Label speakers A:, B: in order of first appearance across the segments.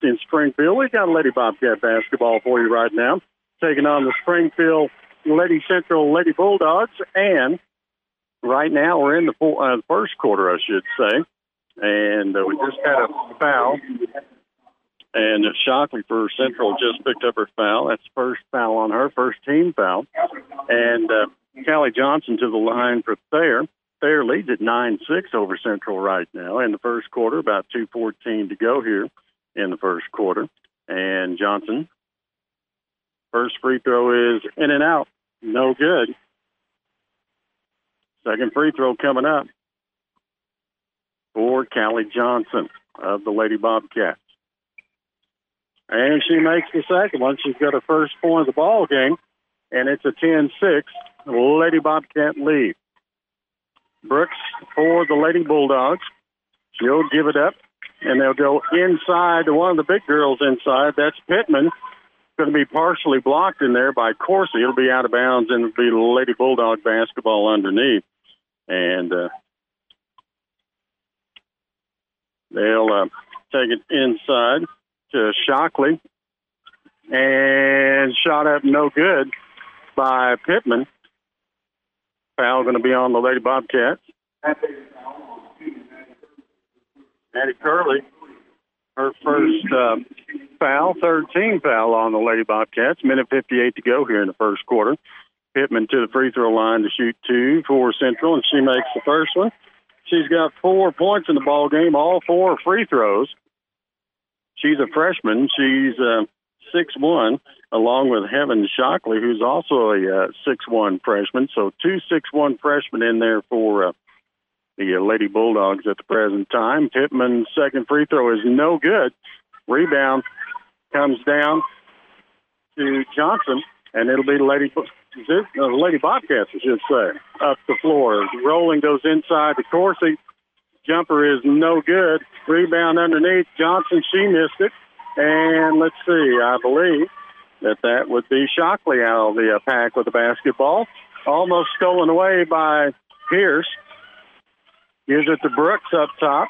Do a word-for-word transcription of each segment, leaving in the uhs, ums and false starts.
A: in Springfield. We've got Lady Bobcat basketball for you right now, taking on the Springfield Lady Central Lady Bulldogs. And right now we're in the full, uh, first quarter, I should say. And uh, we just had a foul. And Shockley for Central just picked up her foul. That's first foul on her, first team foul. And uh, Callie Johnson to the line for Thayer. Thayer leads at nine six over Central right now in the first quarter, about two fourteen to go here in the first quarter. And Johnson, first free throw is in and out. No good. Second free throw coming up for Callie Johnson of the Lady Bobcats. And she makes the second one. She's got her first point of the ball game, and it's a ten six Lady Bobcat lead. Brooks for the Lady Bulldogs. She'll give it up, and they'll go inside to one of the big girls inside. That's Pittman. Going to be partially blocked in there by Corsi. It'll be out of bounds, and it'll be Lady Bulldog basketball underneath. And uh, they'll uh, take it inside to Shockley, and shot up no good by Pittman. Foul going to be on the Lady Bobcats. Maddie Curley, her first uh, foul, third team foul on the Lady Bobcats. Minute fifty-eight to go here in the first quarter. Pittman to the free throw line to shoot two for Central, and she makes the first one. She's got four points in the ball game, all four free throws. She's a freshman. She's uh, six one, along with Heaven Shockley, who's also a uh, six one freshman. So two six one freshmen in there for uh, the uh, Lady Bulldogs at the present time. Pittman's second free throw is no good. Rebound comes down to Johnson, and it'll be the Lady, the Lady Bobcats, I should say, up the floor. Rolling goes inside to Corsi. Jumper is no good. Rebound underneath. Johnson, she missed it. And let's see, I believe that that would be Shockley out of the uh, pack with the basketball. Almost stolen away by Pierce. Gives it to Brooks up top.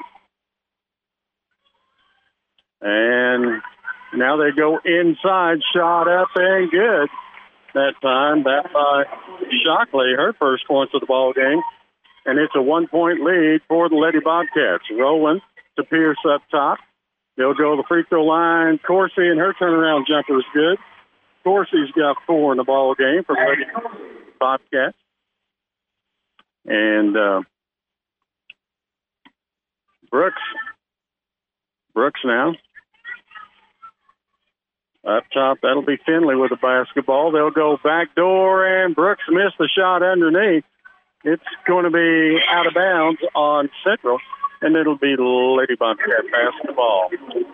A: And now they go inside. Shot up and good. That time, back by Shockley, her first points of the ball game. And it's a one-point lead for the Lady Bobcats. Rolling to Pierce up top. They'll go to the free throw line. Corsi, and her turnaround jumper is good. Corsi's got four in the ball game for Lady Bobcats. And uh, Brooks. Brooks now. Up top, that'll be Finley with the basketball. They'll go back door, and Brooks missed the shot underneath. It's going to be out of bounds on Central, and it'll be Lady Bobcat basketball.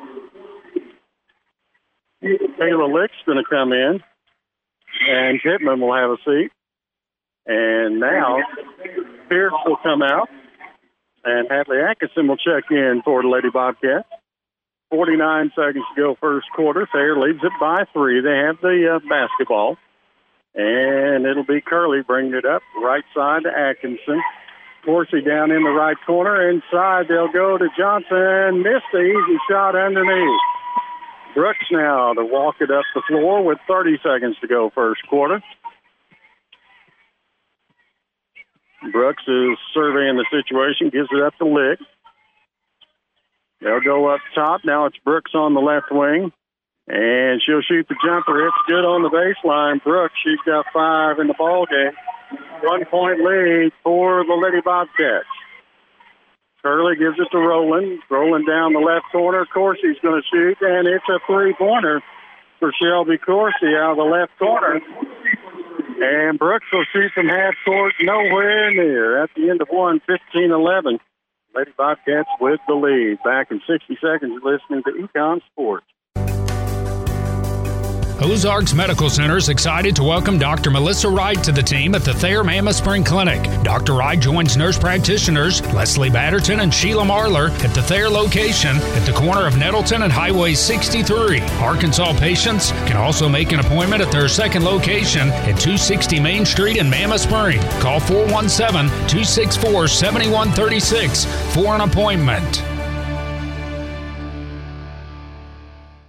A: Taylor Lick's going to come in, and Pittman will have a seat. And now Pierce will come out, and Hadley Atkinson will check in for the Lady Bobcats. forty-nine seconds to go first quarter. Thayer leads it by three. They have the uh, basketball. And it'll be Curley bringing it up. Right side to Atkinson. Corsi down in the right corner. Inside, they'll go to Johnson. Missed the easy shot underneath. Brooks now to walk it up the floor with thirty seconds to go first quarter. Brooks is surveying the situation. Gives it up to Lick. They'll go up top. Now it's Brooks on the left wing. And she'll shoot the jumper. It's good on the baseline. Brooks, she's got five in the ball game. One-point lead for the Lady Bobcats. Curley gives it to Rowland. Rowland down the left corner. Corsi's going to shoot, and it's a three-pointer for Shelby Corsi out of the left corner. And Brooks will shoot from half court, nowhere near. At the end of one, fifteen eleven. Lady Bobcats with the lead. Back in sixty seconds, listening to Econ Sports.
B: Ozarks Medical Center is excited to welcome Doctor Melissa Wright to the team at the Thayer Mammoth Spring Clinic. Doctor Wright joins nurse practitioners Leslie Batterton and Sheila Marler at the Thayer location at the corner of Nettleton and Highway sixty-three. Arkansas patients can also make an appointment at their second location at two sixty Main Street in Mammoth Spring. Call four one seven, two six four, seven one three six for an appointment.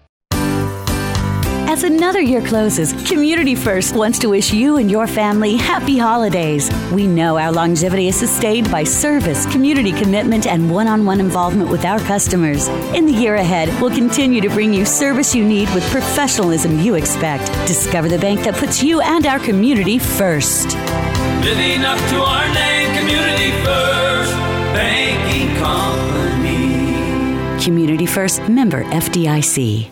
C: As another year closes, Community First wants to wish you and your family happy holidays. We know our longevity is sustained by service, community commitment, and one-on-one involvement with our customers. In the year ahead, we'll continue to bring you service you need with professionalism you expect. Discover the bank that puts you and our community first.
D: Living up to our name, Community First Banking Company.
C: Community First, member F D I C.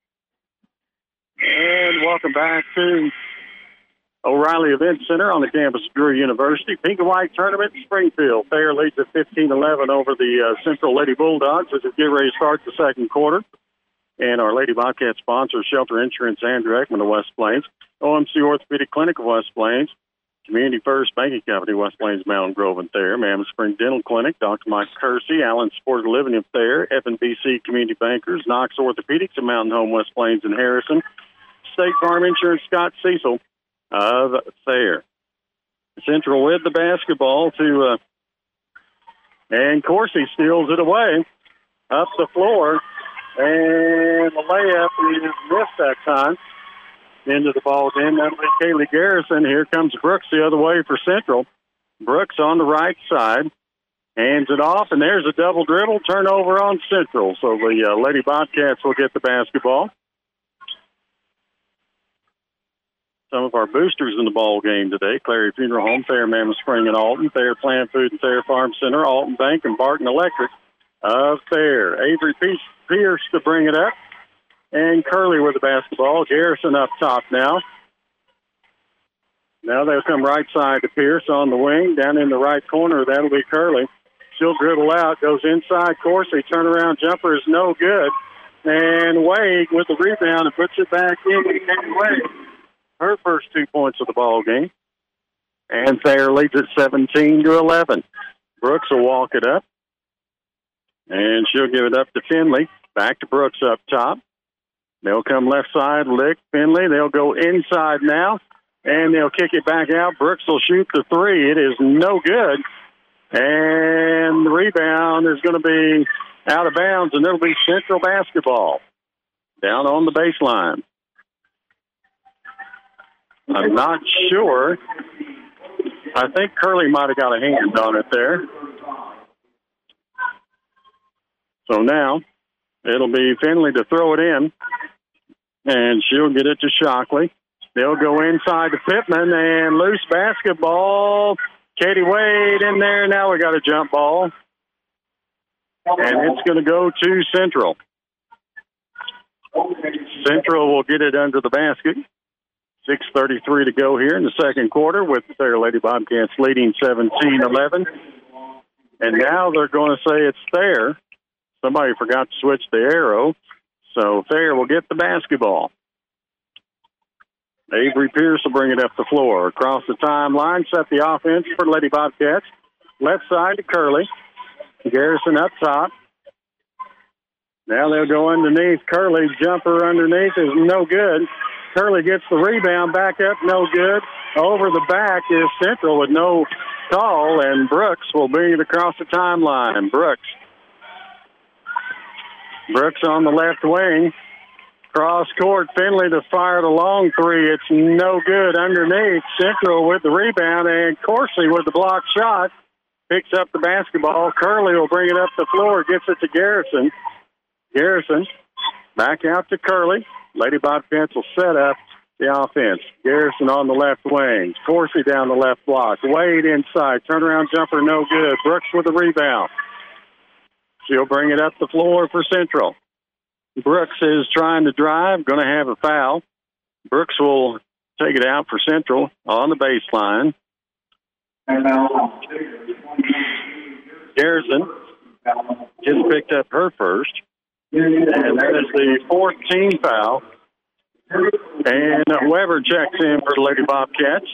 A: And welcome back to O'Reilly Event Center on the campus of Drury University. Pink and White Tournament in Springfield. Thayer leads at fifteen eleven over the uh, Central Lady Bulldogs as we get ready to start the second quarter. And our Lady Bobcat sponsor, Shelter Insurance, Andrew Ekman of West Plains, O M C Orthopedic Clinic of West Plains, Community First Banking Company, West Plains, Mountain Grove, and Thayer, Mammoth Spring Dental Clinic, Doctor Mike Kersey, Allen Supported Living of Thayer, F and B C Community Bankers, Knox Orthopedics of Mountain Home, West Plains, and Harrison, State Farm Insurance, Scott Cecil of Thayer. Central with the basketball to, uh, and Coursey steals it away up the floor, and the layup is missed that time. Into the ball game. That'll be Kaylee Garrison. Here comes Brooks the other way for Central. Brooks on the right side. Hands it off, and there's a double dribble turnover on Central. So the uh, Lady Bobcats will get the basketball. Some of our boosters in the ball game today: Clary Funeral Home, Thayer Mammoth Spring and Alton, Thayer Plant Food and Thayer Farm Center, Alton Bank, and Barton Electric of Thayer. Avery Pierce to bring it up. And Curley with the basketball. Garrison up top now. Now they'll come right side to Pierce on the wing. Down in the right corner, that'll be Curley. She'll dribble out, goes inside Coursey. Turnaround jumper is no good. And Wade with the rebound and puts it back in. And Wade, her first two points of the ball game. And Thayer leads at seventeen to eleven. Brooks will walk it up. And she'll give it up to Finley. Back to Brooks up top. They'll come left side, lick Finley. They'll go inside now, and they'll kick it back out. Brooks will shoot the three. It is no good. And the rebound is going to be out of bounds, and it'll be Central basketball down on the baseline. I'm not sure. I think Curley might have got a hand on it there. So now it'll be Finley to throw it in, and she'll get it to Shockley. They'll go inside to Pittman, and loose basketball. Katie Wade in there. Now we got a jump ball, and it's going to go to Central. Central will get it under the basket. six thirty-three to go here in the second quarter with the Thayer Lady Bobcats leading seventeen eleven. And now they're going to say it's Thayer. Somebody forgot to switch the arrow, so Thayer will get the basketball. Avery Pierce will bring it up the floor. Across the timeline, set the offense for Lady Bobcats. Left side to Curley. Garrison up top. Now they'll go underneath. Curley's jumper underneath is no good. Curley gets the rebound, back up, no good. Over the back is Central with no call, and Brooks will bring it across the timeline. Brooks. Brooks on the left wing. Cross court, Finley to fire the long three. It's no good underneath. Central with the rebound, and Coursey with the block shot. Picks up the basketball. Curley will bring it up the floor, gets it to Garrison. Garrison back out to Curley. Lady Bobcats will set up the offense. Garrison on the left wing. Coursey down the left block. Wade inside. Turnaround jumper, no good. Brooks with the rebound. She'll bring it up the floor for Central. Brooks is trying to drive, going to have a foul. Brooks will take it out for Central on the baseline. Garrison just picked up her first. And that is the fourth team foul. And Weber checks in for the Lady Bobcats.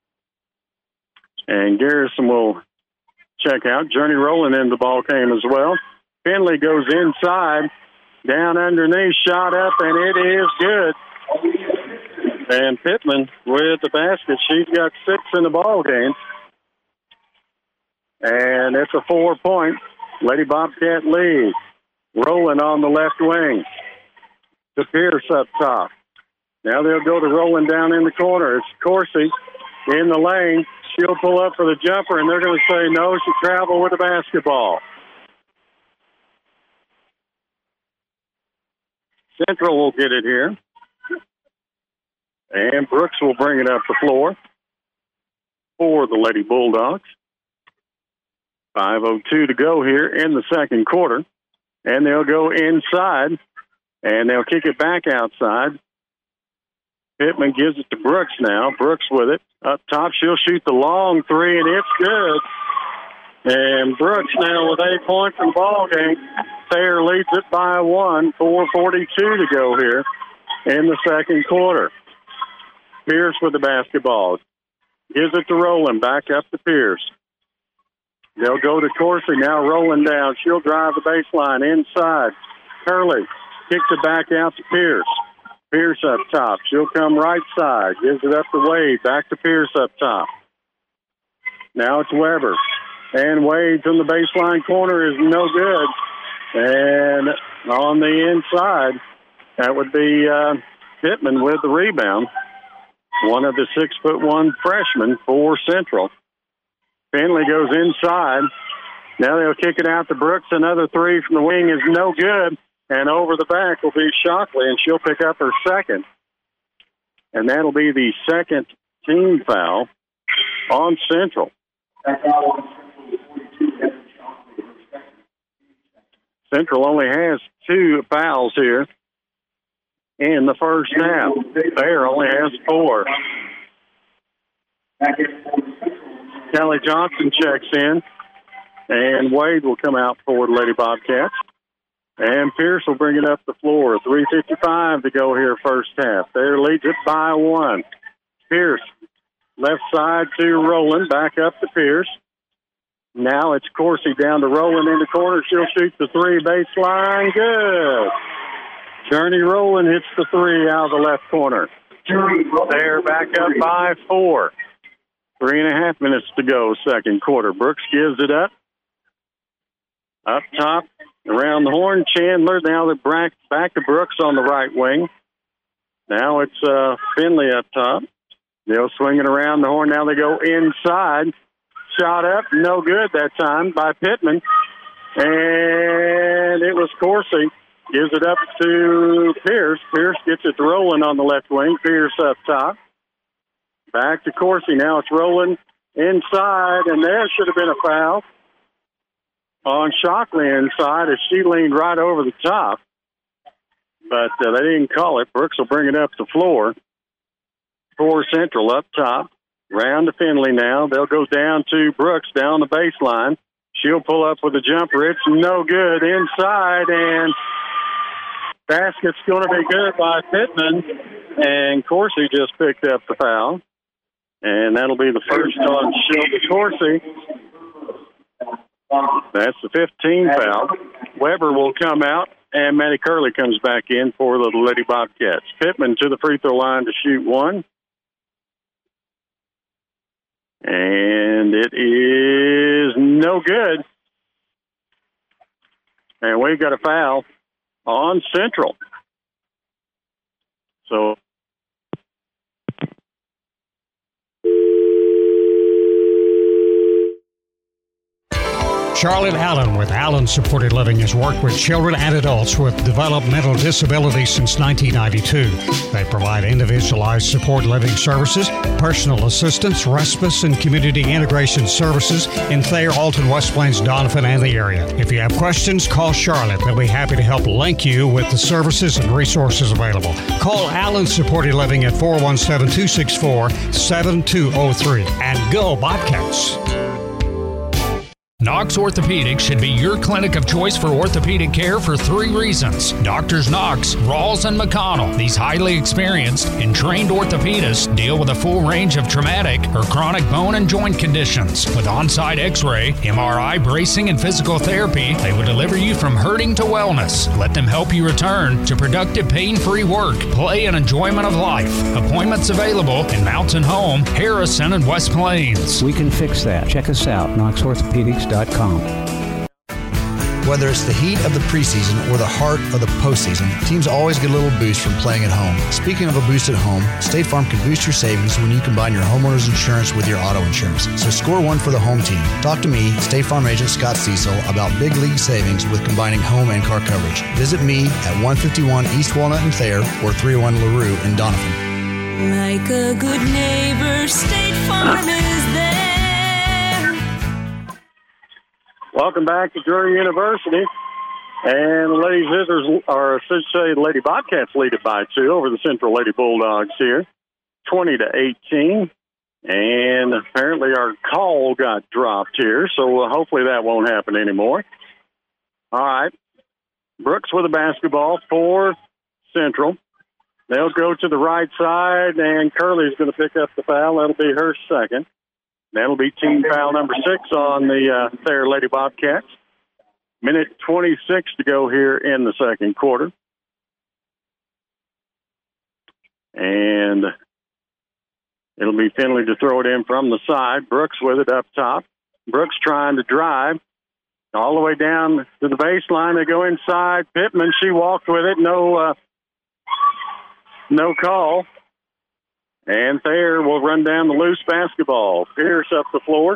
A: And Garrison will check out. Journey Rowland in the ball game as well. Finley goes inside, down underneath, shot up, and it is good. And Pittman with the basket. She's got six in the ball game. And it's a four-point Lady Bobcat lead. Rowland on the left wing. To Pierce up top. Now they'll go to rolling down in the corner. It's Coursey in the lane. She'll pull up for the jumper, and they're going to say no, she traveled with the basketball. Central will get it here. And Brooks will bring it up the floor for the Lady Bulldogs. five oh two to go here in the second quarter. And they'll go inside, and they'll kick it back outside. Pittman gives it to Brooks now. Brooks with it. Up top, she'll shoot the long three, and it's good. And Brooks now with eight points in the ball game. Thayer leads it by one. four forty-two to go here in the second quarter. Pierce with the basketball. Gives it to Rowland. Back up to Pierce. They'll go to Coursey now, rolling down. She'll drive the baseline inside. Curley kicks it back out to Pierce. Pierce up top. She'll come right side. Gives it up to Wade. Back to Pierce up top. Now it's Weber. And Wade from the baseline corner is no good. And on the inside, that would be uh, Pittman with the rebound. One of the six foot one freshmen for Central. Finley goes inside. Now they'll kick it out to Brooks. Another three from the wing is no good. And over the back will be Shockley, and she'll pick up her second. And that'll be the second team foul on Central. Central only has two fouls here in the first half. Thayer only has four. Kelly Johnson checks in, and Wade will come out for the Lady Bobcats. And Pierce will bring it up the floor. three fifty-five to go here first half. Thayer leads it by one. Pierce, left side to Rowland, back up to Pierce. Now it's Coursey down to Rowland in the corner. She'll shoot the three baseline. Good. Journey Rowland hits the three out of the left corner. They're back up by four. Three and a half minutes to go, second quarter. Brooks gives it up. Up top, around the horn, Chandler. Now they're back, back to Brooks on the right wing. Now it's uh, Finley up top. They'll swing it around the horn. Now they go inside. Shot up, no good that time by Pittman. And it was Coursey. Gives it up to Pierce. Pierce gets it to Rowland on the left wing. Pierce up top. Back to Coursey. Now it's Rowland inside, and there should have been a foul on Shockley inside as she leaned right over the top. But uh, they didn't call it. Brooks will bring it up the floor for Central up top. Round to Finley now. They'll go down to Brooks down the baseline. She'll pull up with a jumper. It's no good inside, and basket's going to be good by Pittman. And Coursey just picked up the foul. And that'll be the first on Shelby Coursey. That's the fifteenth foul. Weber will come out, and Maddie Curley comes back in for the Lady Bobcats. Pittman to the free throw line to shoot one. And it is no good. And we've got a foul on Central. So
E: Charlotte Allen with Allen Supported Living has worked with children and adults with developmental disabilities since nineteen ninety-two. They provide individualized support living services, personal assistance, respite, and community integration services in Thayer, Alton, West Plains, Donovan, and the area. If you have questions, call Charlotte. They'll be happy to help link you with the services and resources available. Call Allen Supported Living at four one seven, two six four, seven two zero three. And go Bobcats!
B: Knox Orthopedics should be your clinic of choice for orthopedic care for three reasons. Doctors Knox, Rawls, and McConnell, these highly experienced and trained orthopedists deal with a full range of traumatic or chronic bone and joint conditions. With on-site x-ray, M R I, bracing, and physical therapy, they will deliver you from hurting to wellness. Let them help you return to productive, pain-free work, play, and enjoyment of life. Appointments available in Mountain Home, Harrison, and West Plains.
F: We can fix that. Check us out, knox orthopedics dot com. Whether it's the heat of the preseason or the heart of the postseason, teams always get a little boost from playing at home. Speaking of a boost at home, State Farm can boost your savings when you combine your homeowner's insurance with your auto insurance. So score one for the home team. Talk to me, State Farm agent Scott Cecil, about big league savings with combining home and car coverage. Visit me at one fifty-one East Walnut in Thayer or three oh one LaRue in Donovan.
G: Like a good neighbor, State Farm is there.
A: Welcome back to Drury University. And the Lady Scissors, or I should say, the Lady Bobcats lead it by two over the Central Lady Bulldogs here, twenty to eighteen. And apparently our call got dropped here, so hopefully that won't happen anymore. All right. Brooks with the basketball for Central. They'll go to the right side, and Curley's going to pick up the foul. That'll be her second. That'll be team foul number six on the uh, Thayer Lady Bobcats. Minute twenty-six to go here in the second quarter. And it'll be Finley to throw it in from the side. Brooks with it up top. Brooks trying to drive all the way down to the baseline. They go inside. Pittman, she walked with it. No, uh, no call. And Thayer will run down the loose basketball. Pierce up the floor.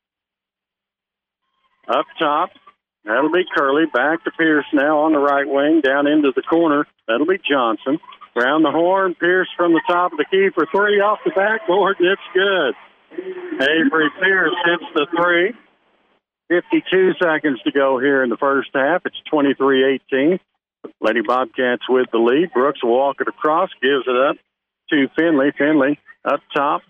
A: Up top. That'll be Curley. Back to Pierce now on the right wing. Down into the corner. That'll be Johnson. Round the horn. Pierce from the top of the key for three off the backboard. It's good. Avery Pierce hits the three. fifty-two seconds to go here in the first half. It's twenty-three eighteen. Lady Bobcats with the lead. Brooks will walk it across. Gives it up to Finley. Finley up top.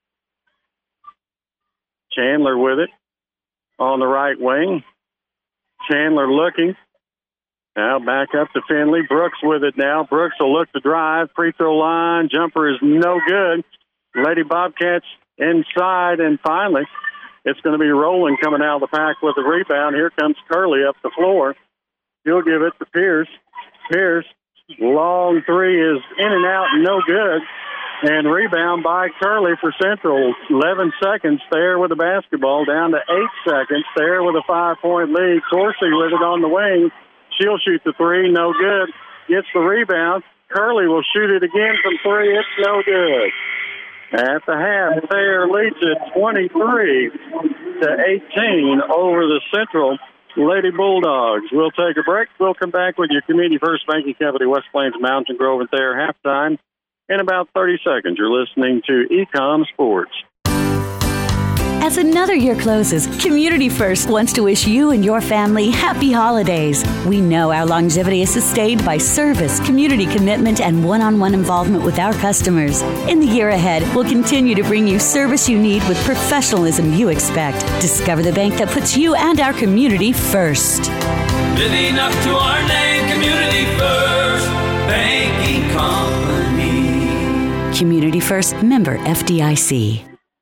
A: Chandler with it on the right wing. Chandler looking. Now back up to Finley. Brooks with it now. Brooks will look to drive. Free throw line. Jumper is no good. Lady Bobcats inside, and finally it's going to be Rowland coming out of the pack with the rebound. Here comes Curley up the floor. He'll give it to Pierce. Pierce, long three is in and out, no good. And rebound by Curley for Central. eleven seconds there with the basketball, down to eight seconds there with a five-point lead. Corsi with it on the wing. She'll shoot the three, no good. Gets the rebound. Curley will shoot it again from three. It's no good. At the half, Thayer leads it twenty-three to eighteen over the Central Lady Bulldogs. We'll take a break. We'll come back with your Community First Banking Company, West Plains, Mountain Grove, and Thayer halftime in about thirty seconds. You're listening to Ecom Sports.
C: As another year closes, Community First wants to wish you and your family happy holidays. We know our longevity is sustained by service, community commitment, and one-on-one involvement with our customers. In the year ahead, we'll continue to bring you service you need with professionalism you expect. Discover the bank that puts you and our community first.
D: Living up to our name, Community First Banking Company.
C: Community First, member F D I C.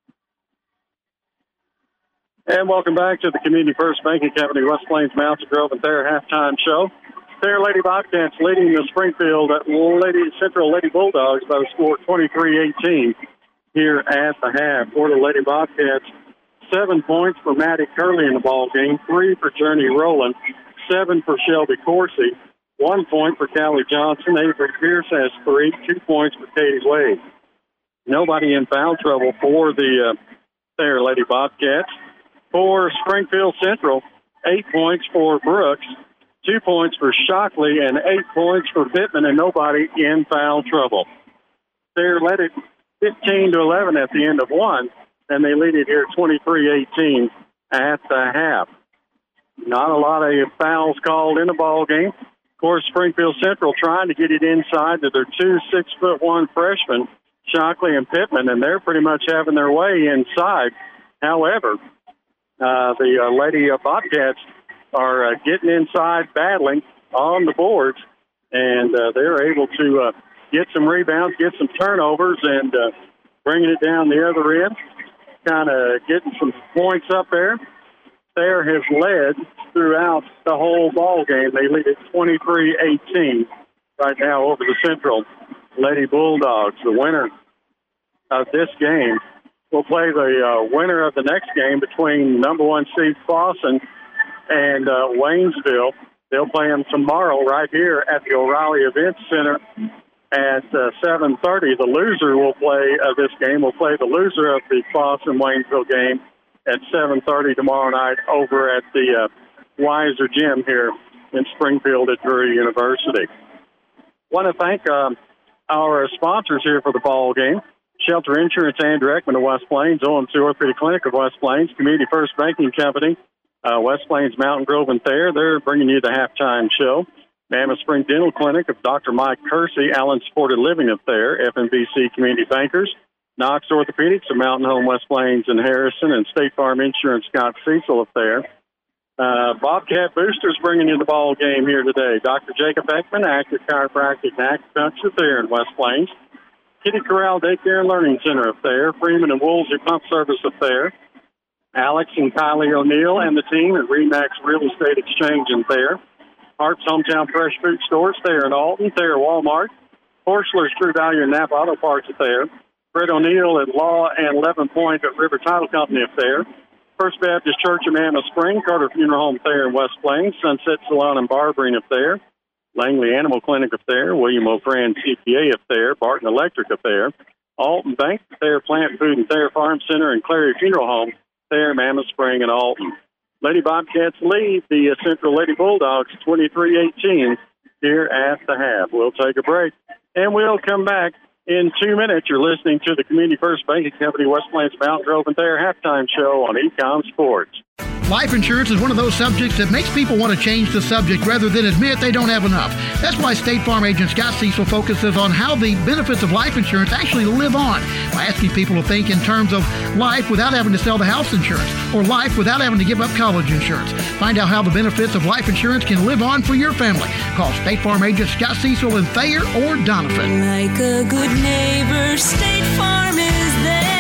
A: And welcome back to the Community First Banking Company, West Plains, Mountain Grove, and Thayer halftime show. Thayer Lady Bobcats leading the Springfield Lady Central Lady Bulldogs by the score twenty-three eighteen here at the half. For the Lady Bobcats, seven points for Maddie Curley in the ball game, three for Journey Rowland, seven for Shelby Corsi, one point for Callie Johnson. Avery Pierce has three, two points for Katie Wade. Nobody in foul trouble for the uh, Thayer Lady Bobcats. For Springfield Central, eight points for Brooks, two points for Shockley, and eight points for Pittman, and nobody in foul trouble. They're led it fifteen to eleven at the end of one, and they lead it here twenty-three eighteen at the half. Not a lot of fouls called in the ball game. Of course, Springfield Central trying to get it inside to their two six-foot-one freshmen, Shockley and Pittman, and they're pretty much having their way inside. However, Uh, the uh, Lady uh, Bobcats are uh, getting inside, battling on the boards, and uh, they're able to uh, get some rebounds, get some turnovers, and uh, bringing it down the other end, kind of getting some points up there. Thayer has led throughout the whole ball game. They lead at twenty-three eighteen right now over the Central Lady Bulldogs. The winner of this game will play the uh, winner of the next game between number one seed Clawson and uh, Waynesville. They'll play them tomorrow right here at the O'Reilly Events Center at uh, seven thirty. The loser will play of this game will play the loser of the Clawson-Waynesville game at seven thirty tomorrow night over at the uh, Weiser Gym here in Springfield at Drury University. Want to thank um, our sponsors here for the ball game. Shelter Insurance, Andrew Ekman of West Plains, O M C Orthopedic Clinic of West Plains, Community First Banking Company, uh, West Plains Mountain Grove and Thayer. They're bringing you the halftime show. Mammoth Spring Dental Clinic of Doctor Mike Kersey, Allen Supported Living of Thayer, F N B C Community Bankers, Knox Orthopedics of Mountain Home, West Plains and Harrison, and State Farm Insurance, Scott Cecil of Thayer. Uh, Bobcat Boosters bringing you the ball game here today. Doctor Jacob Ekman, Active Chiropractic and Acupuncture Thayer in West Plains. Kitty Corral Daycare and Learning Center of Thayer, Freeman and Woolsey Pump Service of Thayer, Alex and Kylie O'Neill and the team at Remax Real Estate Exchange in Thayer, Harp's Hometown Fresh Food Stores, Thayer and Alton, Thayer Walmart, Horschler's True Value and Napa Auto Parts of Thayer, Fred O'Neill at Law and Eleven Point at River Title Company of Thayer, First Baptist Church of Mammoth Spring, Carter Funeral Home Thayer in West Plains, Sunset Salon and Barbering of Thayer, Langley Animal Clinic of Thayer, William O'Fran C P A of Thayer, Barton Electric of Thayer, Alton Bank, Thayer Plant Food and Thayer Farm Center, and Clary Funeral Home, Thayer, Mammoth Spring, and Alton. Lady Bobcats lead the uh, Central Lady Bulldogs twenty-three eighteen here at the half. We'll take a break, and we'll come back in two minutes. You're listening to the Community First Banking Company, West Plains Mountain Grove and Thayer halftime show on Ecom Sports.
H: Life insurance is one of those subjects that makes people want to change the subject rather than admit they don't have enough. That's why State Farm agent Scott Cecil focuses on how the benefits of life insurance actually live on by asking people to think in terms of life without having to sell the house insurance or life without having to give up college insurance. Find out how the benefits of life insurance can live on for your family. Call State Farm agent Scott Cecil in Thayer or Donovan.
G: Like a good neighbor, State Farm is there.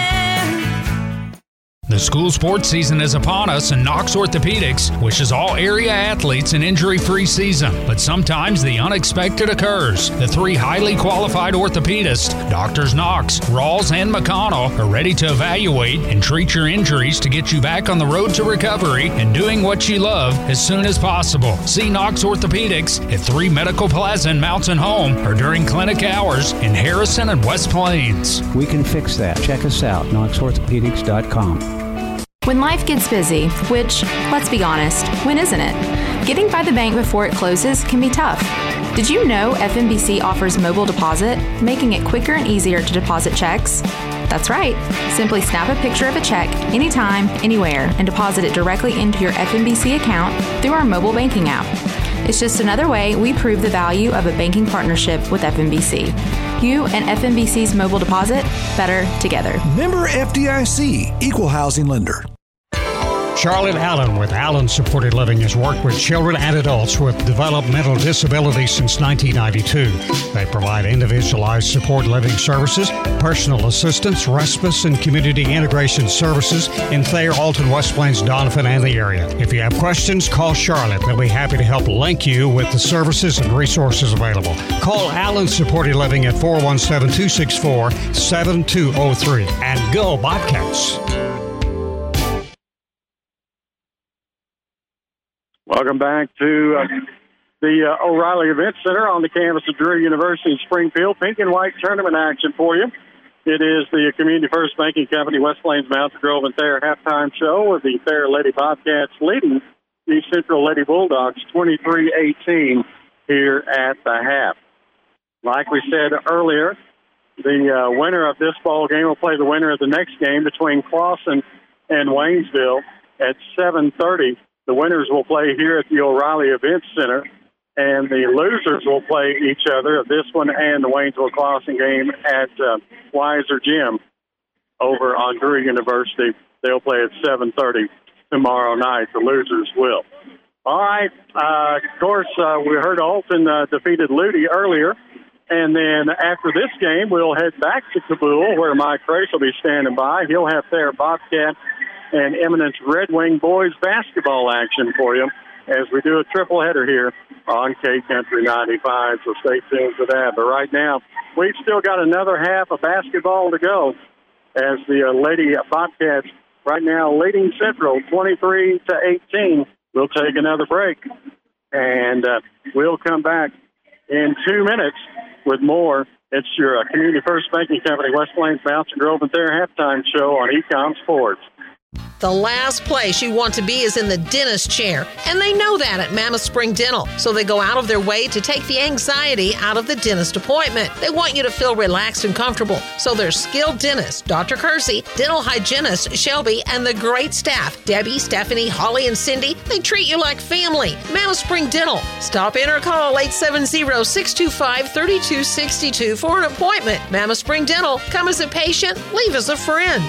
B: The school sports season is upon us, and Knox Orthopedics wishes all area athletes an injury-free season. But sometimes the unexpected occurs. The three highly qualified orthopedists, Doctors Knox, Rawls, and McConnell, are ready to evaluate and treat your injuries to get you back on the road to recovery and doing what you love as soon as possible. See Knox Orthopedics at three Medical Plaza in Mountain Home or during clinic hours in Harrison and West Plains.
I: We can fix that. Check us out, knox orthopedics dot com.
J: When life gets busy, which, let's be honest, when isn't it? Getting by the bank before it closes can be tough. Did you know F N B C offers mobile deposit, making it quicker and easier to deposit checks? That's right. Simply snap a picture of a check anytime, anywhere, and deposit it directly into your F N B C account through our mobile banking app. It's just another way we prove the value of a banking partnership with F N B C. You and F N B C's mobile deposit, better together.
K: Member F D I C, Equal Housing Lender.
E: Charlotte Allen with Allen Supported Living has worked with children and adults with developmental disabilities since nineteen ninety-two. They provide individualized support living services, personal assistance, respite, and community integration services in Thayer, Alton, West Plains, Donovan, and the area. If you have questions, call Charlotte. They'll be happy to help link you with the services and resources available. Call Allen Supported Living at four one seven, two six four, seven two zero three. And go Bobcats!
A: Welcome back to uh, the uh, O'Reilly Event Center on the campus of Drury University in Springfield. Pink and white tournament action for you. It is the Community First Banking Company, West Plains, Mountain Grove, and Thayer halftime show with the Thayer Lady Bobcats leading the Central Lady Bulldogs twenty-three eighteen here at the half. Like we said earlier, the uh, winner of this ball game will play the winner of the next game between Clawson and Waynesville at seven thirty. The winners will play here at the O'Reilly Events Center, and the losers will play each other of this one and the Waynesville Clawson game at uh, Weiser Gym over on Drury University. They'll play at seven thirty tomorrow night. The losers will. All right. Uh, of course, uh, we heard Alton uh, defeated Ludi earlier, and then after this game, we'll head back to Cabool, where Mike Trace will be standing by. He'll have Thayer Bobcat and Eminence Red Wing boys basketball action for you as we do a triple header here on K Country ninety-five, so stay tuned for that. But right now, we've still got another half of basketball to go as the uh, Lady Bobcats right now leading Central twenty-three to eighteen We'll take another break, and uh, we'll come back in two minutes with more. It's your uh, Community First Banking Company, West Plains, Mountain Grove, and Thayer halftime show on Ecom Sports.
L: The last place you want to be is in the dentist chair, and they know that at Mammoth Spring Dental, so they go out of their way to take the anxiety out of the dentist appointment. They want you to feel relaxed and comfortable, so their skilled dentist, Doctor Kersey, dental hygienist Shelby, and the great staff, Debbie, Stephanie, Holly, and Cindy, they treat you like family. Mammoth Spring Dental. Stop in or call eight seven zero, six two five, three two six two for an appointment. Mammoth Spring Dental. Come as a patient, leave as a friend.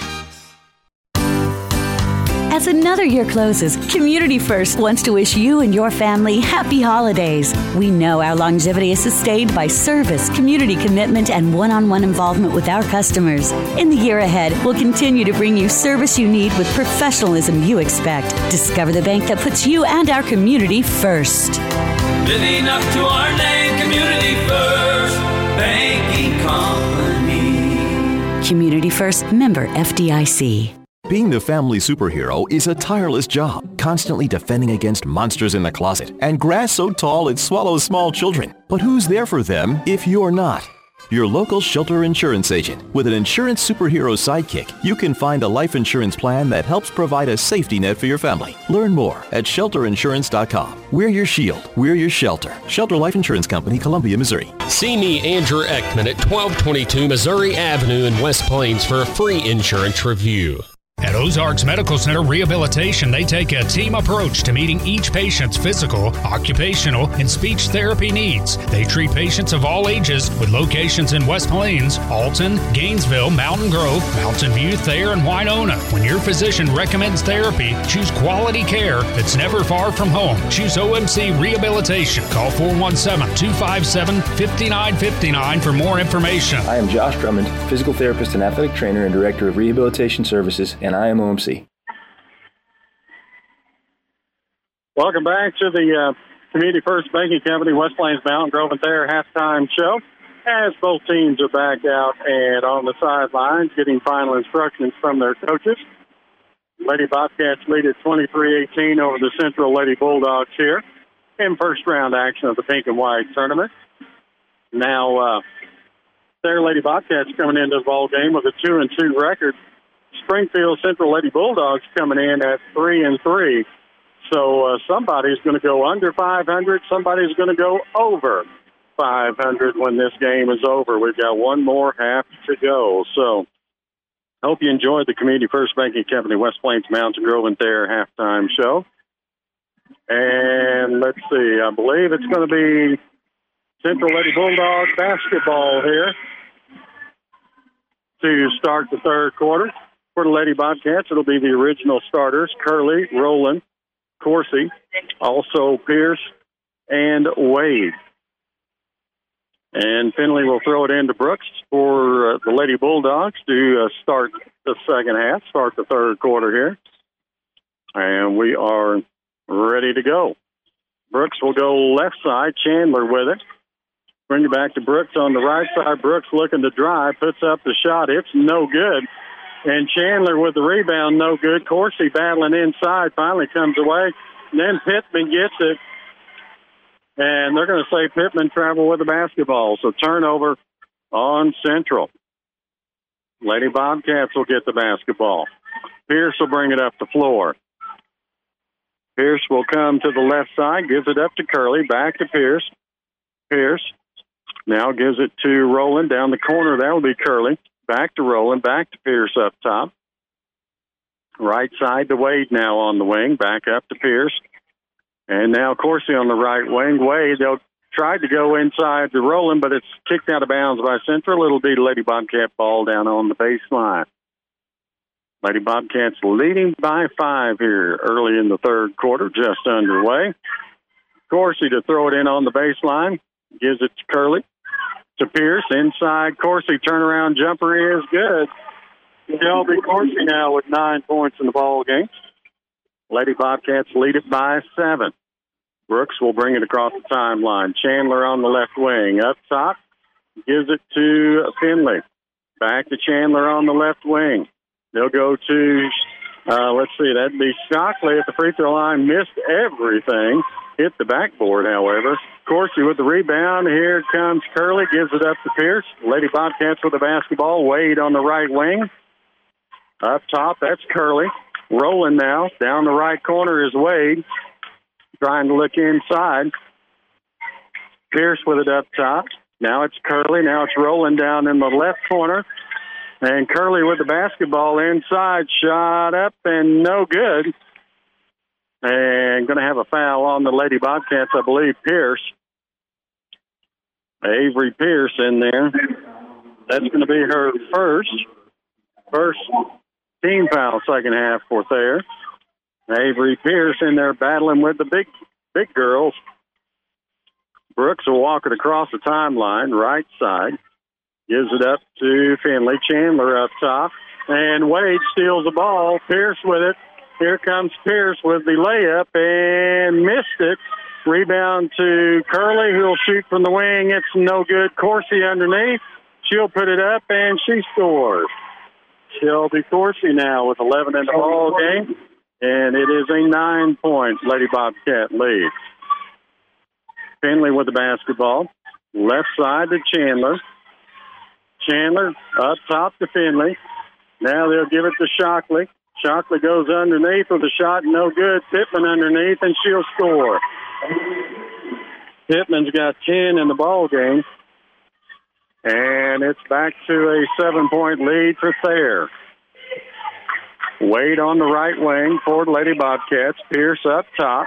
C: As another year closes, Community First wants to wish you and your family happy holidays. We know our longevity is sustained by service, community commitment, and one-on-one involvement with our customers. In the year ahead, we'll continue to bring you service you need with professionalism you expect. Discover the bank that puts you and our community first.
D: Living up to our name, Community First Banking Company.
C: Community First, member F D I C.
M: Being the family superhero is a tireless job, constantly defending against monsters in the closet and grass so tall it swallows small children. But who's there for them if you're not? Your local Shelter Insurance agent. With an insurance superhero sidekick, you can find a life insurance plan that helps provide a safety net for your family. Learn more at shelter insurance dot com. We're your shield. We're your shelter. Shelter Life Insurance Company, Columbia, Missouri.
N: See me, Andrew Ekman, at twelve twenty-two Missouri Avenue in West Plains for a free insurance review.
B: At Ozarks Medical Center Rehabilitation, they take a team approach to meeting each patient's physical, occupational, and speech therapy needs. They treat patients of all ages with locations in West Plains, Alton, Gainesville, Mountain Grove, Mountain View, Thayer, and Winona. When your physician recommends therapy, choose quality care that's never far from home. Choose O M C Rehabilitation. Call four one seven, two five seven, five nine five nine for more information.
O: I am Josh Drummond, physical therapist and athletic trainer and director of rehabilitation services, and I am O M C.
A: Welcome back to the uh, Community First Banking Company, West Plains, Mountain Grove, and Thayer halftime show. As both teams are back out and on the sidelines getting final instructions from their coaches. Lady Bobcats lead at twenty-three eighteen over the Central Lady Bulldogs here in first round action of the Pink and White tournament. Now, uh, Thayer Lady Bobcats coming into the ball game with a two and two record. Springfield Central Lady Bulldogs coming in at three and three. So uh, somebody's going to go under five hundred. Somebody's going to go over five hundred when this game is over. We've got one more half to go. So hope you enjoyed the Community First Banking Company, West Plains, Mountain Grove, and Thayer halftime show. And let's see, I believe it's going to be Central Lady Bulldog basketball here to start the third quarter. For the Lady Bobcats, it'll be the original starters, Curley, Rowland, Coursey, also Pierce, and Wade. And Finley will throw it into Brooks for uh, the Lady Bulldogs to uh, start the second half, start the third quarter here. And we are ready to go. Brooks will go left side, Chandler with it. Bring it back to Brooks on the right side. Brooks looking to drive, puts up the shot. It's no good. And Chandler with the rebound, no good. Coursey battling inside, finally comes away. And then Pittman gets it. And they're going to say Pittman traveled with the basketball. So turnover on Central. Lady Bobcats will get the basketball. Pierce will bring it up the floor. Pierce will come to the left side, gives it up to Curley, back to Pierce. Pierce now gives it to Rowland down the corner. That will be Curley. Back to Rowland, back to Pierce up top. Right side to Wade now on the wing, back up to Pierce. And now Coursey on the right wing. Wade, they'll try to go inside to Rowland, but it's kicked out of bounds by Central. It'll be Lady Bobcat ball down on the baseline. Lady Bobcats leading by five here early in the third quarter, just underway. Coursey to throw it in on the baseline, gives it to Curley. To Pierce, inside Coursey, turnaround jumper is good. Shelby Coursey now with nine points in the ball game. Lady Bobcats lead it by seven. Brooks will bring it across the timeline. Chandler on the left wing. Up top, gives it to Finley. Back to Chandler on the left wing. They'll go to Uh, let's see, that'd be Shockley at the free throw line. Missed everything. Hit the backboard, however. Coursey with the rebound. Here comes Curley. Gives it up to Pierce. Lady Bobcats with the basketball. Wade on the right wing. Up top, that's Curley. Rolling now. Down the right corner is Wade. Trying to look inside. Pierce with it up top. Now it's Curley. Now it's rolling down in the left corner. And Curley with the basketball inside. Shot up and no good. And going to have a foul on the Lady Bobcats, I believe, Pierce. Avery Pierce in there. That's going to be her first. First team foul, second half for Thayer. Avery Pierce in there battling with the big, big girls. Brooks will walk it across the timeline, right side. Gives it up to Finley. Chandler up top. And Wade steals the ball. Pierce with it. Here comes Pierce with the layup and missed it. Rebound to Curley, who'll shoot from the wing. It's no good. Coursey underneath. She'll put it up, and she scores. Shelby Coursey now with eleven in the ball game, and it is a nine-point Lady Bobcat lead. Finley with the basketball. Left side to Chandler. Chandler up top to Finley. Now they'll give it to Shockley. Shockley goes underneath with a shot, no good. Pittman underneath, and she'll score. Pittman's got ten in the ball game, and it's back to a seven-point lead for Thayer. Wade on the right wing for the Lady Bobcats. Pierce up top.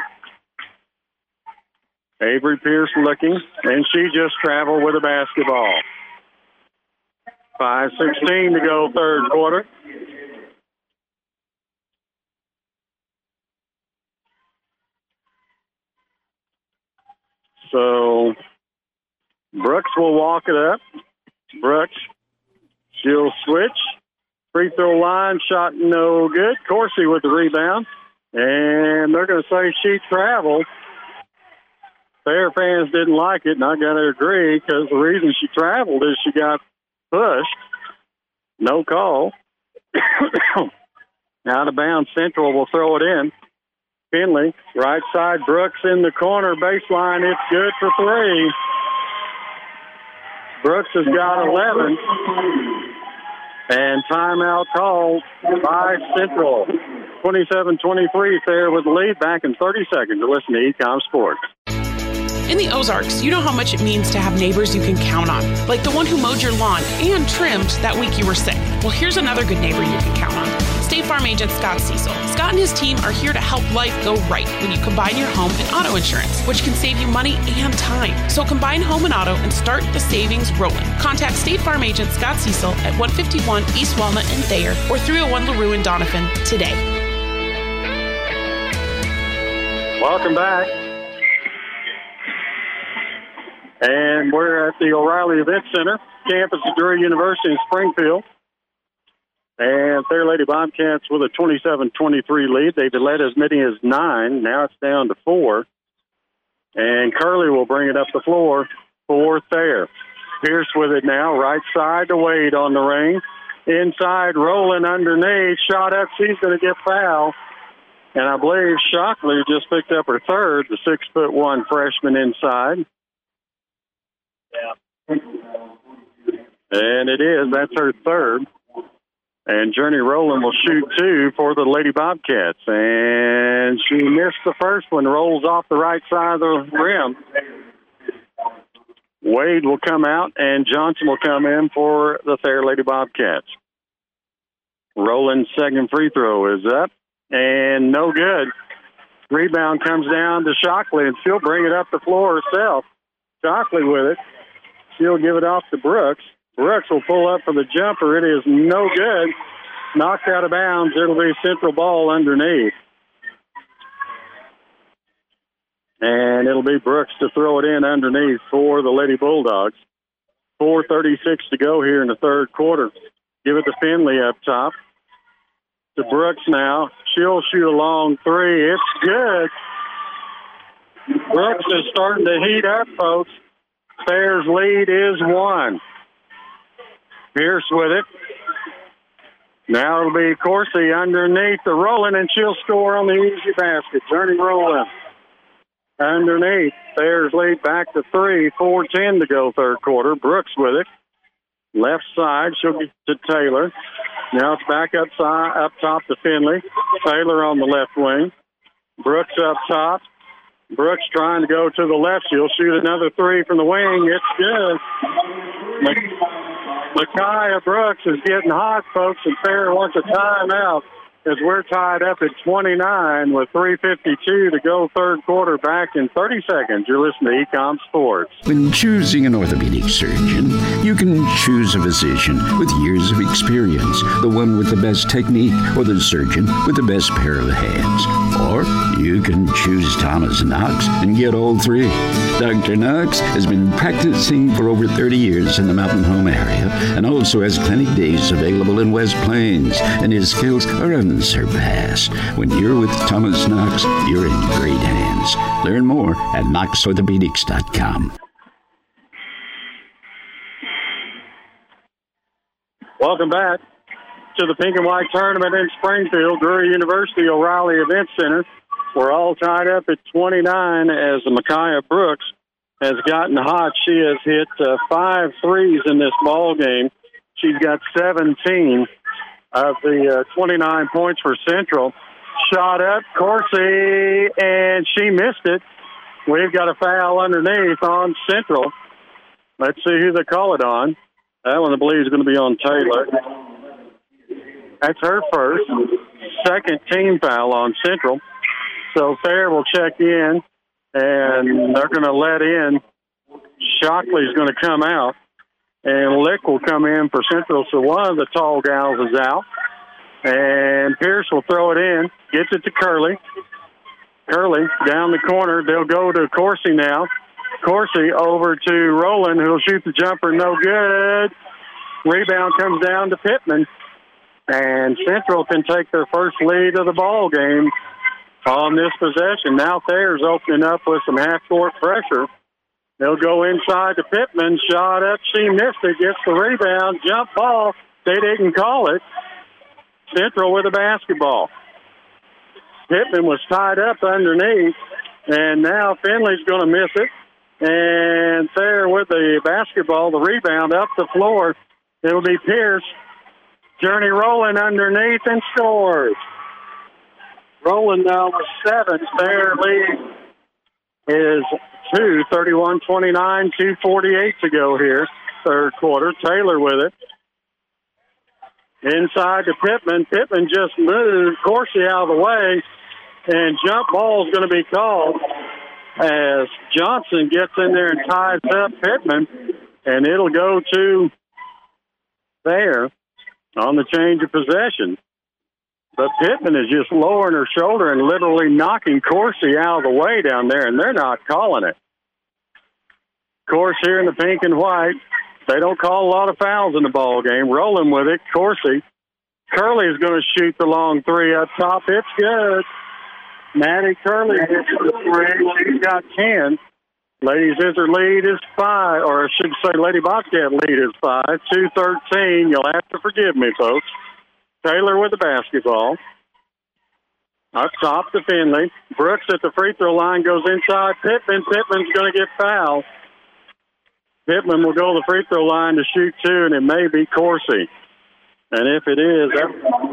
A: Avery Pierce looking, and she just traveled with a basketball. five sixteen to go, third quarter. So Brooks will walk it up. Brooks, she'll switch. Free throw line, shot no good. Coursey with the rebound. And they're going to say she traveled. Thayer fans didn't like it, and I got to agree, because the reason she traveled is she got pushed. No call. Out of bounds, Central will throw it in. Finley, right side, Brooks in the corner, baseline, it's good for three. Brooks has got eleven. And timeout called by Central. twenty-seven twenty-three, Thayer with the lead. Back in thirty seconds to listen to Ecom Sports.
P: In the Ozarks, you know how much it means to have neighbors you can count on, like the one who mowed your lawn and trimmed that week you were sick. Well, here's another good neighbor you can count on. State Farm agent Scott Cecil. Scott and his team are here to help life go right when you combine your home and auto insurance, which can save you money and time. So combine home and auto and start the savings rolling. Contact State Farm agent Scott Cecil at one fifty-one East Walnut in Thayer or three oh one LaRue in Doniphan today.
A: Welcome back. And we're at the O'Reilly Event Center, campus of Drury University in Springfield. And Thayer Lady Bobcats with a twenty-seven twenty-three lead. They've led as many as nine. Now it's down to four. And Curley will bring it up the floor for Thayer. Pierce with it now, right side to Wade on the ring. Inside, rolling underneath, shot up, she's going to get fouled. And I believe Shockley just picked up her third, the six foot one freshman inside. Yeah. And it is, that's her third. And Journey Rowland will shoot two for the Lady Bobcats. And she missed the first one, rolls off the right side of the rim. Wade will come out, and Johnson will come in for the Thayer Lady Bobcats. Rowland's second free throw is up, and no good. Rebound comes down to Shockley, and she'll bring it up the floor herself. Shockley with it. She'll give it off to Brooks. Brooks will pull up for the jumper. It is no good. Knocked out of bounds. It'll be Central ball underneath. And it'll be Brooks to throw it in underneath for the Lady Bulldogs. four thirty-six to go here in the third quarter. Give it to Finley up top. To Brooks now. She'll shoot a long three. It's good. Brooks is starting to heat up, folks. Thayer's lead is one. Pierce with it. Now it'll be Coursey underneath the Rowland, and she'll score on the easy basket. Journey Rowland underneath. Bears lead back to three. four ten to go third quarter. Brooks with it. Left side, she'll get to Taylor. Now it's back up, side, up top to Finley. Taylor on the left wing. Brooks up top. Brooks trying to go to the left. She'll shoot another three from the wing. It's good. Micaiah Brooks is getting hot, folks, and Fair wants a timeout as we're tied up at twenty-nine with three fifty-two to go third quarter. Back in thirty seconds. You're listening to Ecom Sports.
Q: When choosing an orthopedic surgeon, you can choose a physician with years of experience, the one with the best technique, or the surgeon with the best pair of hands. Or you can choose Thomas Knox and get all three. Doctor Knox has been practicing for over thirty years in the Mountain Home area and also has clinic days available in West Plains, and his skills are unsurpassed. When you're with Thomas Knox, you're in great hands. Learn more at knox orthopedics dot com.
A: Welcome back to the Pink and White Tournament in Springfield, Drury University O'Reilly Event Center. We're all tied up at twenty-nine as Micaiah Brooks has gotten hot. She has hit uh, five threes in this ball game. She's got seventeen of the uh, twenty-nine points for Central. Shot up, Coursey, and she missed it. We've got a foul underneath on Central. Let's see who they call it on. That one, I believe, is going to be on Taylor. That's her first. Second team foul on Central. So Fair will check in, and they're going to let in. Shockley's going to come out, and Lick will come in for Central. So one of the tall gals is out, and Pierce will throw it in, gets it to Curley. Curley down the corner. They'll go to Coursey now. Coursey over to Rowland, who'll shoot the jumper. No good. Rebound comes down to Pittman, and Central can take their first lead of the ball game on this possession. Now Thayer's opening up with some half-court pressure. They'll go inside to Pittman. Shot up. She missed it. Gets the rebound. Jump ball. They didn't call it. Central with a basketball. Pittman was tied up underneath, and now Finley's going to miss it. And Thayer with the basketball, the rebound up the floor. It'll be Pierce. Journey Rowland underneath and scores. Rowland now with seven. Thayer lead is two, thirty-one twenty-nine, two forty-eight to go here, third quarter. Taylor with it. Inside to Pittman. Pittman just moved Coursey out of the way, and jump ball is going to be called as Johnson gets in there and ties up Pittman, and it'll go to Thayer on the change of possession. But Pittman is just lowering her shoulder and literally knocking Coursey out of the way down there, and they're not calling it. Of course, here in the pink and white, they don't call a lot of fouls in the ball game. Rolling with it, Coursey. Curley is going to shoot the long three up top. It's good. Maddie Curley hits the three. She's got ten. Lady Scissor lead is five, or I should say Lady Bobcat lead is five. two thirteen. You'll have to forgive me, folks. Taylor with the basketball. Up top to Finley. Brooks at the free throw line goes inside Pittman. Pittman's going to get fouled. Pittman will go to the free throw line to shoot two, and it may be Coursey. And if it is, that,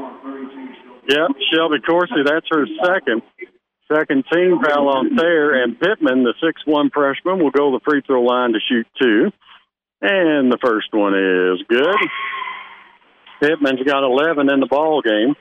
A: yep, Shelby Coursey, that's her second. Second team foul on Thayer, and Pittman, the six one freshman, will go to the free throw line to shoot two. And the first one is good. Pittman's got eleven in the ball game.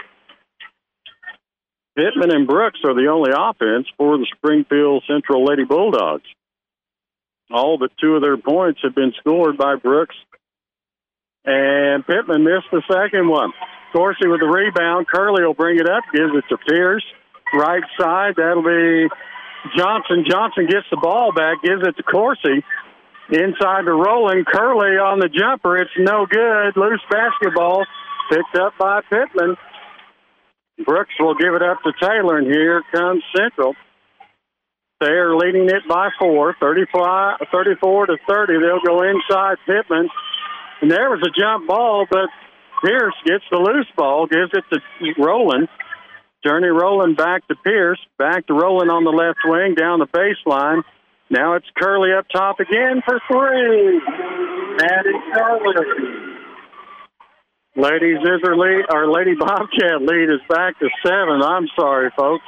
A: Pittman and Brooks are the only offense for the Springfield Central Lady Bulldogs. All but two of their points have been scored by Brooks. And Pittman missed the second one. Coursey with the rebound. Curley will bring it up, gives it to Pierce. Right side, that'll be Johnson. Johnson gets the ball back, gives it to Coursey. Inside to Rowland. Curley on the jumper. It's no good. Loose basketball picked up by Pittman. Brooks will give it up to Taylor, and here comes Central. They're leading it by four, thirty-five, thirty-four to thirty. They'll go inside Pittman. And there was a jump ball, but Pierce gets the loose ball, gives it to Rowland. Journey Rowland back to Pierce, back to Rowland on the left wing, down the baseline. Now it's Curley up top again for three. Maddie Curley. Ladies Iser lead, our Lady Bobcat lead is back to seven. I'm sorry, folks.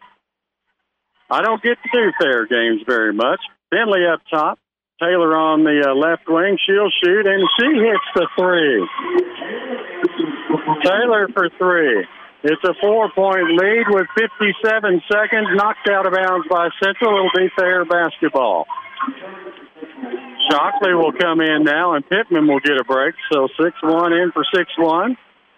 A: I don't get to do fair games very much. Finley up top. Taylor on the uh, left wing. She'll shoot, and she hits the three. Taylor for three. It's a four-point lead with fifty-seven seconds. Knocked out of bounds by Central. It'll be fair basketball. Shockley will come in now, and Pittman will get a break. So six one in for six one.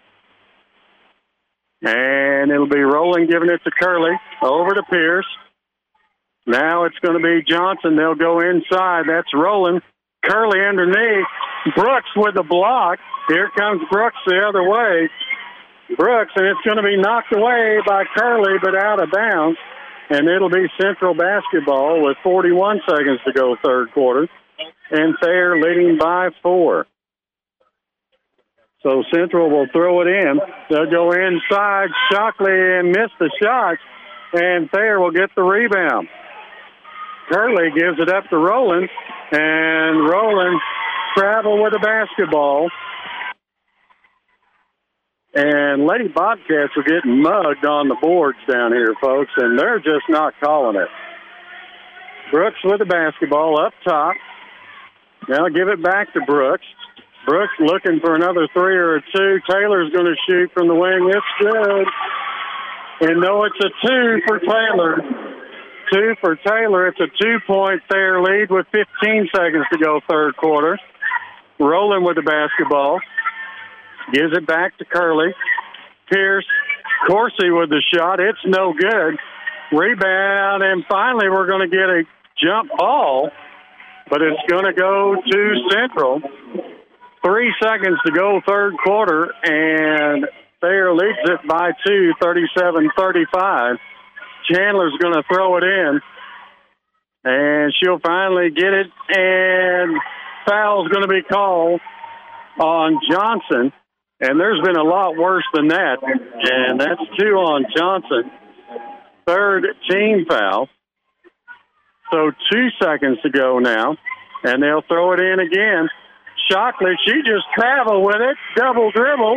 A: And it'll be Rowland giving it to Curley. Over to Pierce. Now it's going to be Johnson. They'll go inside. That's Rowland. Curley underneath. Brooks with the block. Here comes Brooks the other way. Brooks, and it's going to be knocked away by Curley, but out of bounds. And it'll be Central basketball with forty-one seconds to go third quarter. And Thayer leading by four. So Central will throw it in. They'll go inside. Shockley and miss the shot. And Thayer will get the rebound. Curley gives it up to Rowland. And Rowland travel with the basketball. And Lady Bobcats are getting mugged on the boards down here, folks, and they're just not calling it. Brooks with the basketball up top. Now give it back to Brooks. Brooks looking for another three or a two. Taylor's going to shoot from the wing. It's good. And no, it's a two for Taylor. Two for Taylor. It's a two-point Thayer lead with fifteen seconds to go third quarter. Rowland with the basketball. Gives it back to Curley. Pierce. Coursey with the shot. It's no good. Rebound, and finally we're going to get a jump ball, but it's going to go to Central. Three seconds to go third quarter, and Thayer leads it by two, thirty-seven thirty-five. Chandler's going to throw it in, and she'll finally get it, and foul's going to be called on Johnson. And there's been a lot worse than that, and that's two on Johnson. Third team foul. So two seconds to go now, and they'll throw it in again. Shockley, she just traveled with it, double dribble.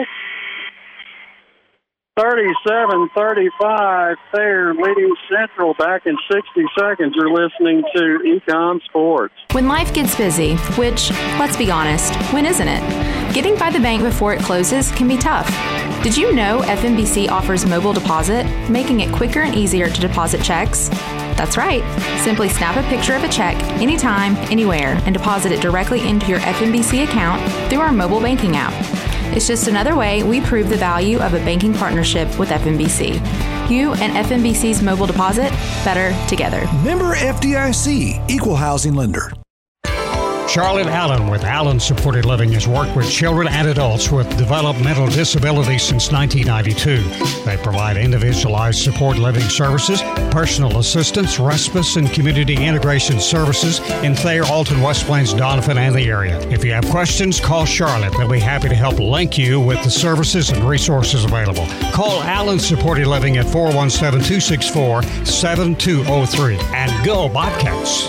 A: thirty-seven thirty-five, Thayer leading Central back in sixty seconds. You're listening to Ecom Sports.
J: When life gets busy, which, let's be honest, when isn't it? Getting by the bank before it closes can be tough. Did you know F M B C offers mobile deposit, making it quicker and easier to deposit checks? That's right. Simply snap a picture of a check anytime, anywhere, and deposit it directly into your F M B C account through our mobile banking app. It's just another way we prove the value of a banking partnership with F M B C. You and F M B C's mobile deposit, better together.
K: Member F D I C, Equal Housing Lender.
E: Charlotte Allen with Allen Supported Living has worked with children and adults with developmental disabilities since nineteen ninety-two. They provide individualized support living services, personal assistance, respite, and community integration services in Thayer, Alton, West Plains, Donovan, and the area. If you have questions, call Charlotte. They'll be happy to help link you with the services and resources available. Call Allen Supported Living at four one seven, two six four, seven two zero three. And go Bobcats!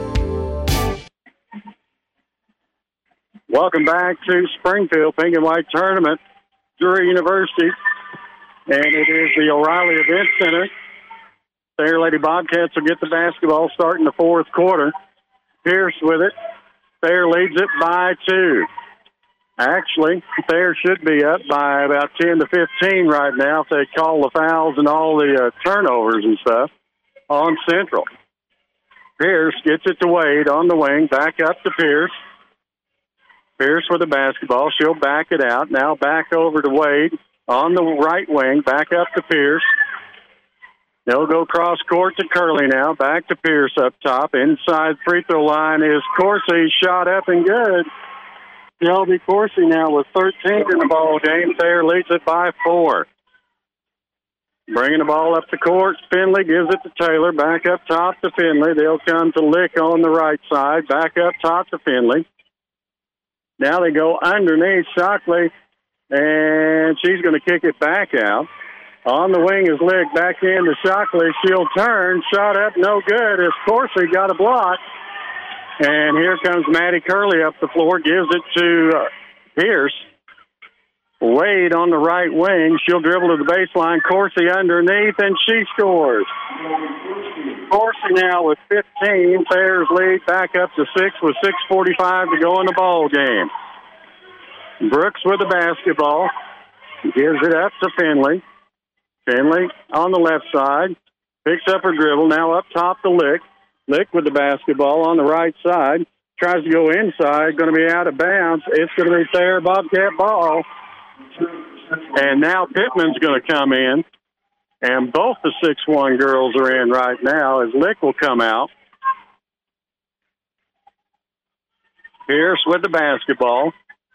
A: Welcome back to Springfield Pink and White Tournament, Drury University, and it is the O'Reilly Event Center. Thayer Lady Bobcats will get the basketball starting the fourth quarter. Pierce with it. Thayer leads it by two. Actually, Thayer should be up by about ten to fifteen right now if they call the fouls and all the uh, turnovers and stuff on Central. Pierce gets it to Wade on the wing, back up to Pierce. Pierce with the basketball. She'll back it out. Now back over to Wade on the right wing. Back up to Pierce. They'll go cross court to Curley now. Back to Pierce up top. Inside free throw line is Coursey. Shot up and good. Shelby Coursey now with thirteen in the ball game. Thayer leads it by four. Bringing the ball up the court. Finley gives it to Taylor. Back up top to Finley. They'll come to Lick on the right side. Back up top to Finley. Now they go underneath. Shockley and she's going to kick it back out. On the wing is Lick, back in to Shockley. She'll turn, shot up, no good. As Corsi got a block. And here comes Maddie Curley up the floor, gives it to uh, Pierce. Wade on the right wing. She'll dribble to the baseline. Corsi underneath, and she scores. Corsi now with fifteen. Thayer's lead back up to six with six forty-five to go in the ball game. Brooks with the basketball. Gives it up to Finley. Finley on the left side. Picks up her dribble. Now up top to Lick. Lick with the basketball on the right side. Tries to go inside. Going to be out of bounds. It's going to be Thayer Bobcat ball. And now Pittman's going to come in. And both the six one girls are in right now as Lick will come out. Pierce with the basketball.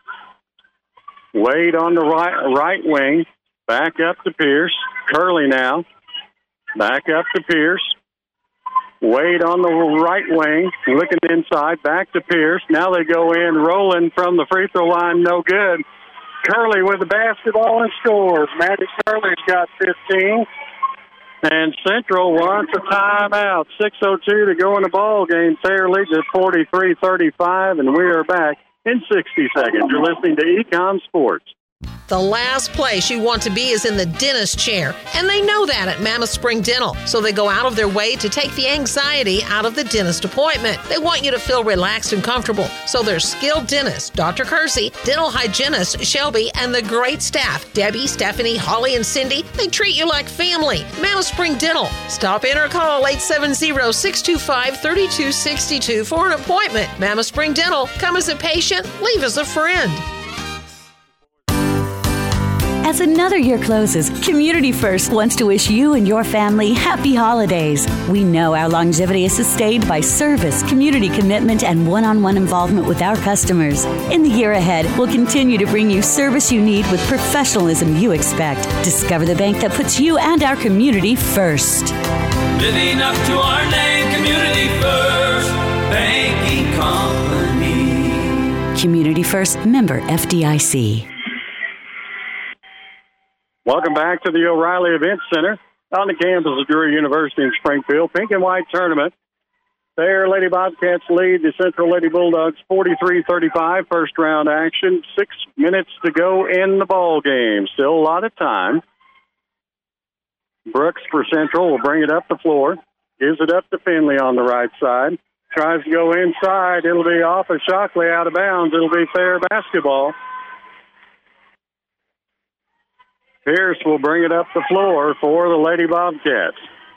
A: Wade on the right, right wing. Back up to Pierce. Curley now. Back up to Pierce. Wade on the right wing. Looking inside. Back to Pierce. Now they go in. Rolling from the free throw line. No good. Curley with the basketball and scores. Maddie Curley's got fifteen. And Central wants a timeout. six oh two to go in the ball game. Thayer leads at forty-three thirty-five, and we are back in sixty seconds. You're listening to Econ Sports.
L: The last place you want to be is in the dentist chair, and they know that at Mammoth Spring Dental, so they go out of their way to take the anxiety out of the dentist appointment. They want you to feel relaxed and comfortable, so their skilled dentist, Doctor Kersey, dental hygienist Shelby, and the great staff, Debbie, Stephanie, Holly, and Cindy, they treat you like family. Mammoth Spring Dental. Stop in or call eight seven zero, six two five, three two six two for an appointment. Mammoth Spring Dental. Come as a patient, leave as a friend.
C: As another year closes, Community First wants to wish you and your family happy holidays. We know our longevity is sustained by service, community commitment, and one-on-one involvement with our customers. In the year ahead, we'll continue to bring you service you need with professionalism you expect. Discover the bank that puts you and our community first.
D: Living up to our name, Community First Banking Company.
C: Community First, member F D I C.
A: Welcome back to the O'Reilly Event Center on the campus of Drury University in Springfield. Pink and white tournament. There, Lady Bobcats lead the Central Lady Bulldogs forty-three thirty-five. First round action. Six minutes to go in the ball game. Still a lot of time. Brooks for Central will bring it up the floor. Gives it up to Finley on the right side. Tries to go inside. It'll be off of Shockley, out of bounds. It'll be fair basketball. Pierce will bring it up the floor for the Lady Bobcats.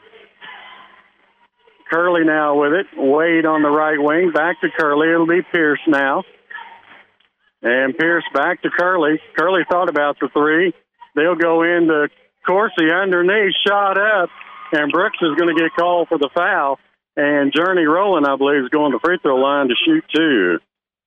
A: Curley now with it. Wade on the right wing. Back to Curley. It'll be Pierce now. And Pierce back to Curley. Curley thought about the three. They'll go into Corsi underneath. Shot up. And Brooks is going to get called for the foul. And Journey Rowland, I believe, is going to the free throw line to shoot two.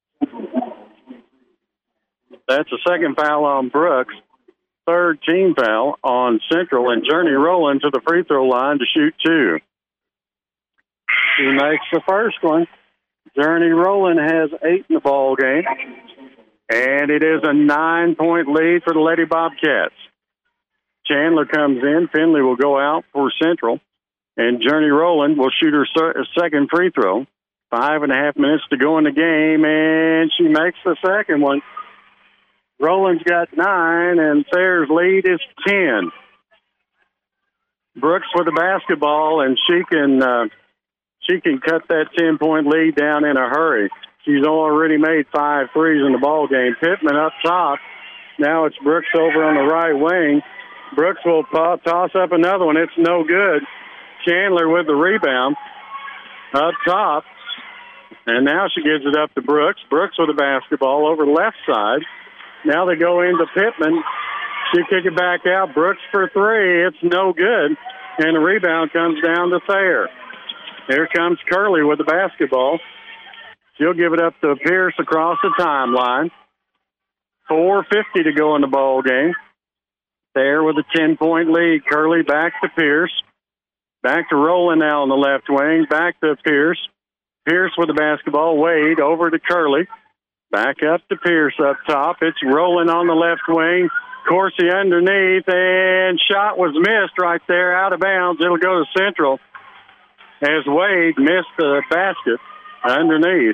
A: That's a second foul on Brooks. Third team foul on Central, and Journey Rowland to the free throw line to shoot two. She makes the first one. Journey Rowland has eight in the ball game, and it is a nine-point lead for the Lady Bobcats. Chandler comes in. Finley will go out for Central, and Journey Rowland will shoot her second free throw. Five and a half minutes to go in the game, and she makes the second one. Rowland's got nine, and Thayer's lead is ten. Brooks with the basketball, and she can uh, she can cut that ten-point lead down in a hurry. She's already made five threes in the ball game. Pittman up top. Now it's Brooks over on the right wing. Brooks will toss up another one. It's no good. Chandler with the rebound up top, and now she gives it up to Brooks. Brooks with the basketball over the left side. Now they go into Pittman. She kick it back out. Brooks for three. It's no good. And the rebound comes down to Thayer. Here comes Curley with the basketball. She'll give it up to Pierce across the timeline. four fifty to go in the ball game. Thayer with a ten-point lead. Curley back to Pierce. Back to Rowland now on the left wing. Back to Pierce. Pierce with the basketball. Wade over to Curley. Back up to Pierce up top. It's rolling on the left wing. Coursey underneath, and shot was missed right there, out of bounds. It'll go to Central as Wade missed the basket underneath.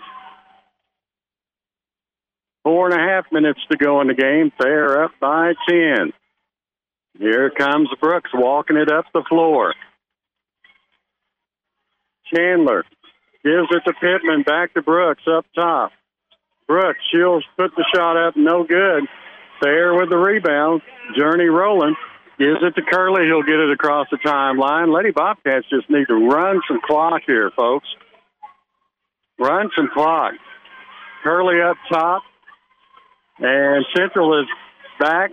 A: Four and a half minutes to go in the game. Thayer up by ten. Here comes Brooks walking it up the floor. Chandler gives it to Pittman, back to Brooks up top. Brooks, she'll put the shot up, no good. Thayer with the rebound. Journey rolling. Gives it to Curley. He'll get it across the timeline. Lady Bobcats just need to run some clock here, folks. Run some clock. Curley up top. And Central is back.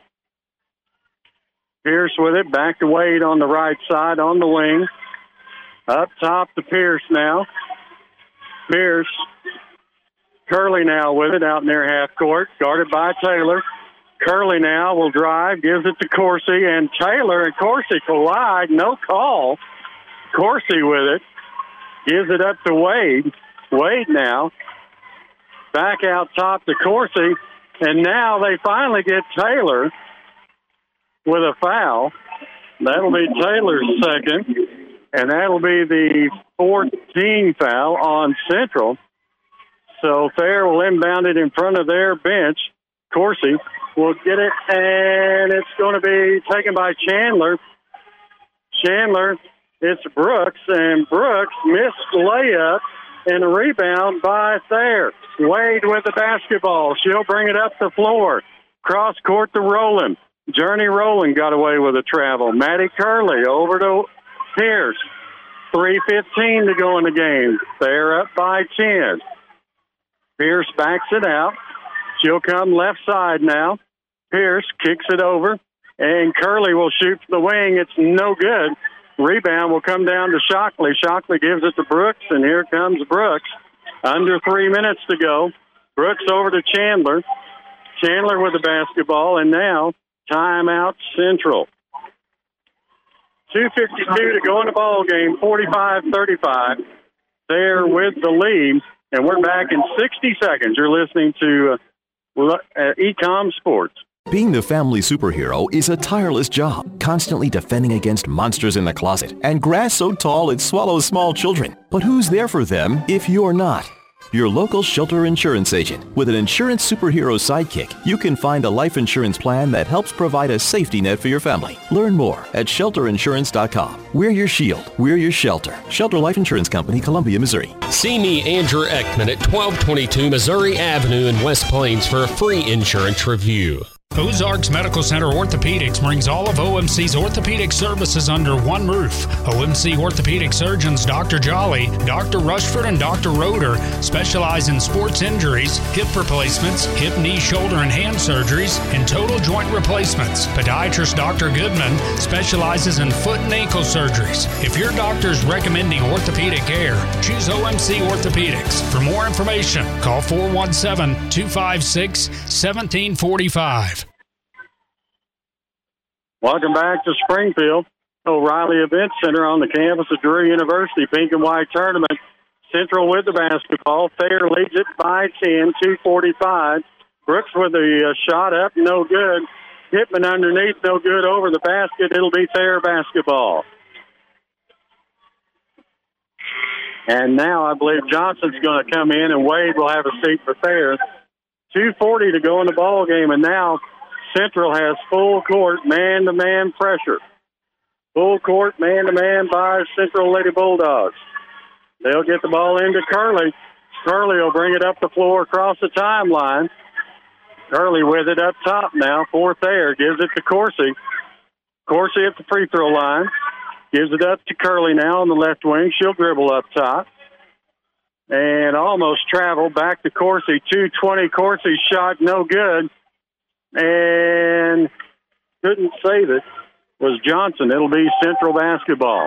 A: Pierce with it. Back to Wade on the right side on the wing. Up top to Pierce now. Pierce. Curley now with it out near half court. Guarded by Taylor. Curley now will drive. Gives it to Coursey. And Taylor and Coursey collide. No call. Coursey with it. Gives it up to Wade. Wade now. Back out top to Coursey. And now they finally get Taylor with a foul. That'll be Taylor's second. And that'll be the fourteenth foul on Central. So Thayer will inbound it in front of their bench. Coursey will get it, and it's going to be taken by Chandler. Chandler, it's Brooks, and Brooks missed the layup and a rebound by Thayer. Wade with the basketball. She'll bring it up the floor. Cross court to Rowland. Journey Rowland got away with a travel. Maddie Curley over to Pierce. three fifteen to go in the game. Thayer up by ten. Pierce backs it out. She'll come left side now. Pierce kicks it over, and Curley will shoot from the wing. It's no good. Rebound will come down to Shockley. Shockley gives it to Brooks, and here comes Brooks. Under three minutes to go. Brooks over to Chandler. Chandler with the basketball, and now timeout Central. two fifty-two to go in the ball game, forty-five thirty-five. They're with the lead, and we're back in sixty seconds. You're listening to uh, uh, Ecom Sports.
M: Being the family superhero is a tireless job, constantly defending against monsters in the closet and grass so tall it swallows small children. But who's there for them if you're not? Your local Shelter Insurance agent. With an insurance superhero sidekick, you can find a life insurance plan that helps provide a safety net for your family. Learn more at shelter insurance dot com. We're your shield. We're your shelter. Shelter Life Insurance Company, Columbia, Missouri.
N: See me, Andrew Ekman, at twelve twenty-two Missouri Avenue in West Plains for a free insurance review.
B: Ozarks Medical Center Orthopedics brings all of O M C's orthopedic services under one roof. O M C orthopedic surgeons Doctor Jolly, Doctor Rushford, and Doctor Roeder specialize in sports injuries, hip replacements, hip, knee, shoulder, and hand surgeries, and total joint replacements. Podiatrist Doctor Goodman specializes in foot and ankle surgeries. If your doctor is recommending orthopedic care, choose O M C Orthopedics. For more information, call four one seven, two five six, one seven four five.
A: Welcome back to Springfield. O'Reilly Event Center on the campus of Drury University. Pink and white tournament. Central with the basketball. Thayer leads it by ten, two forty-five. Brooks with the uh, shot up, no good. Pittman underneath, no good over the basket. It'll be Thayer basketball. And now I believe Johnson's going to come in, and Wade will have a seat for Thayer. two forty to go in the ball game, and now Central has full court, man-to-man pressure. Full court, man-to-man by Central Lady Bulldogs. They'll get the ball into Curley. Curley will bring it up the floor across the timeline. Curley with it up top now for Thayer. Gives it to Coursey. Coursey at the free throw line. Gives it up to Curley now on the left wing. She'll dribble up top. And almost travel back to Coursey. two twenty. Coursey shot no good. And couldn't save it was Johnson. It'll be Central basketball.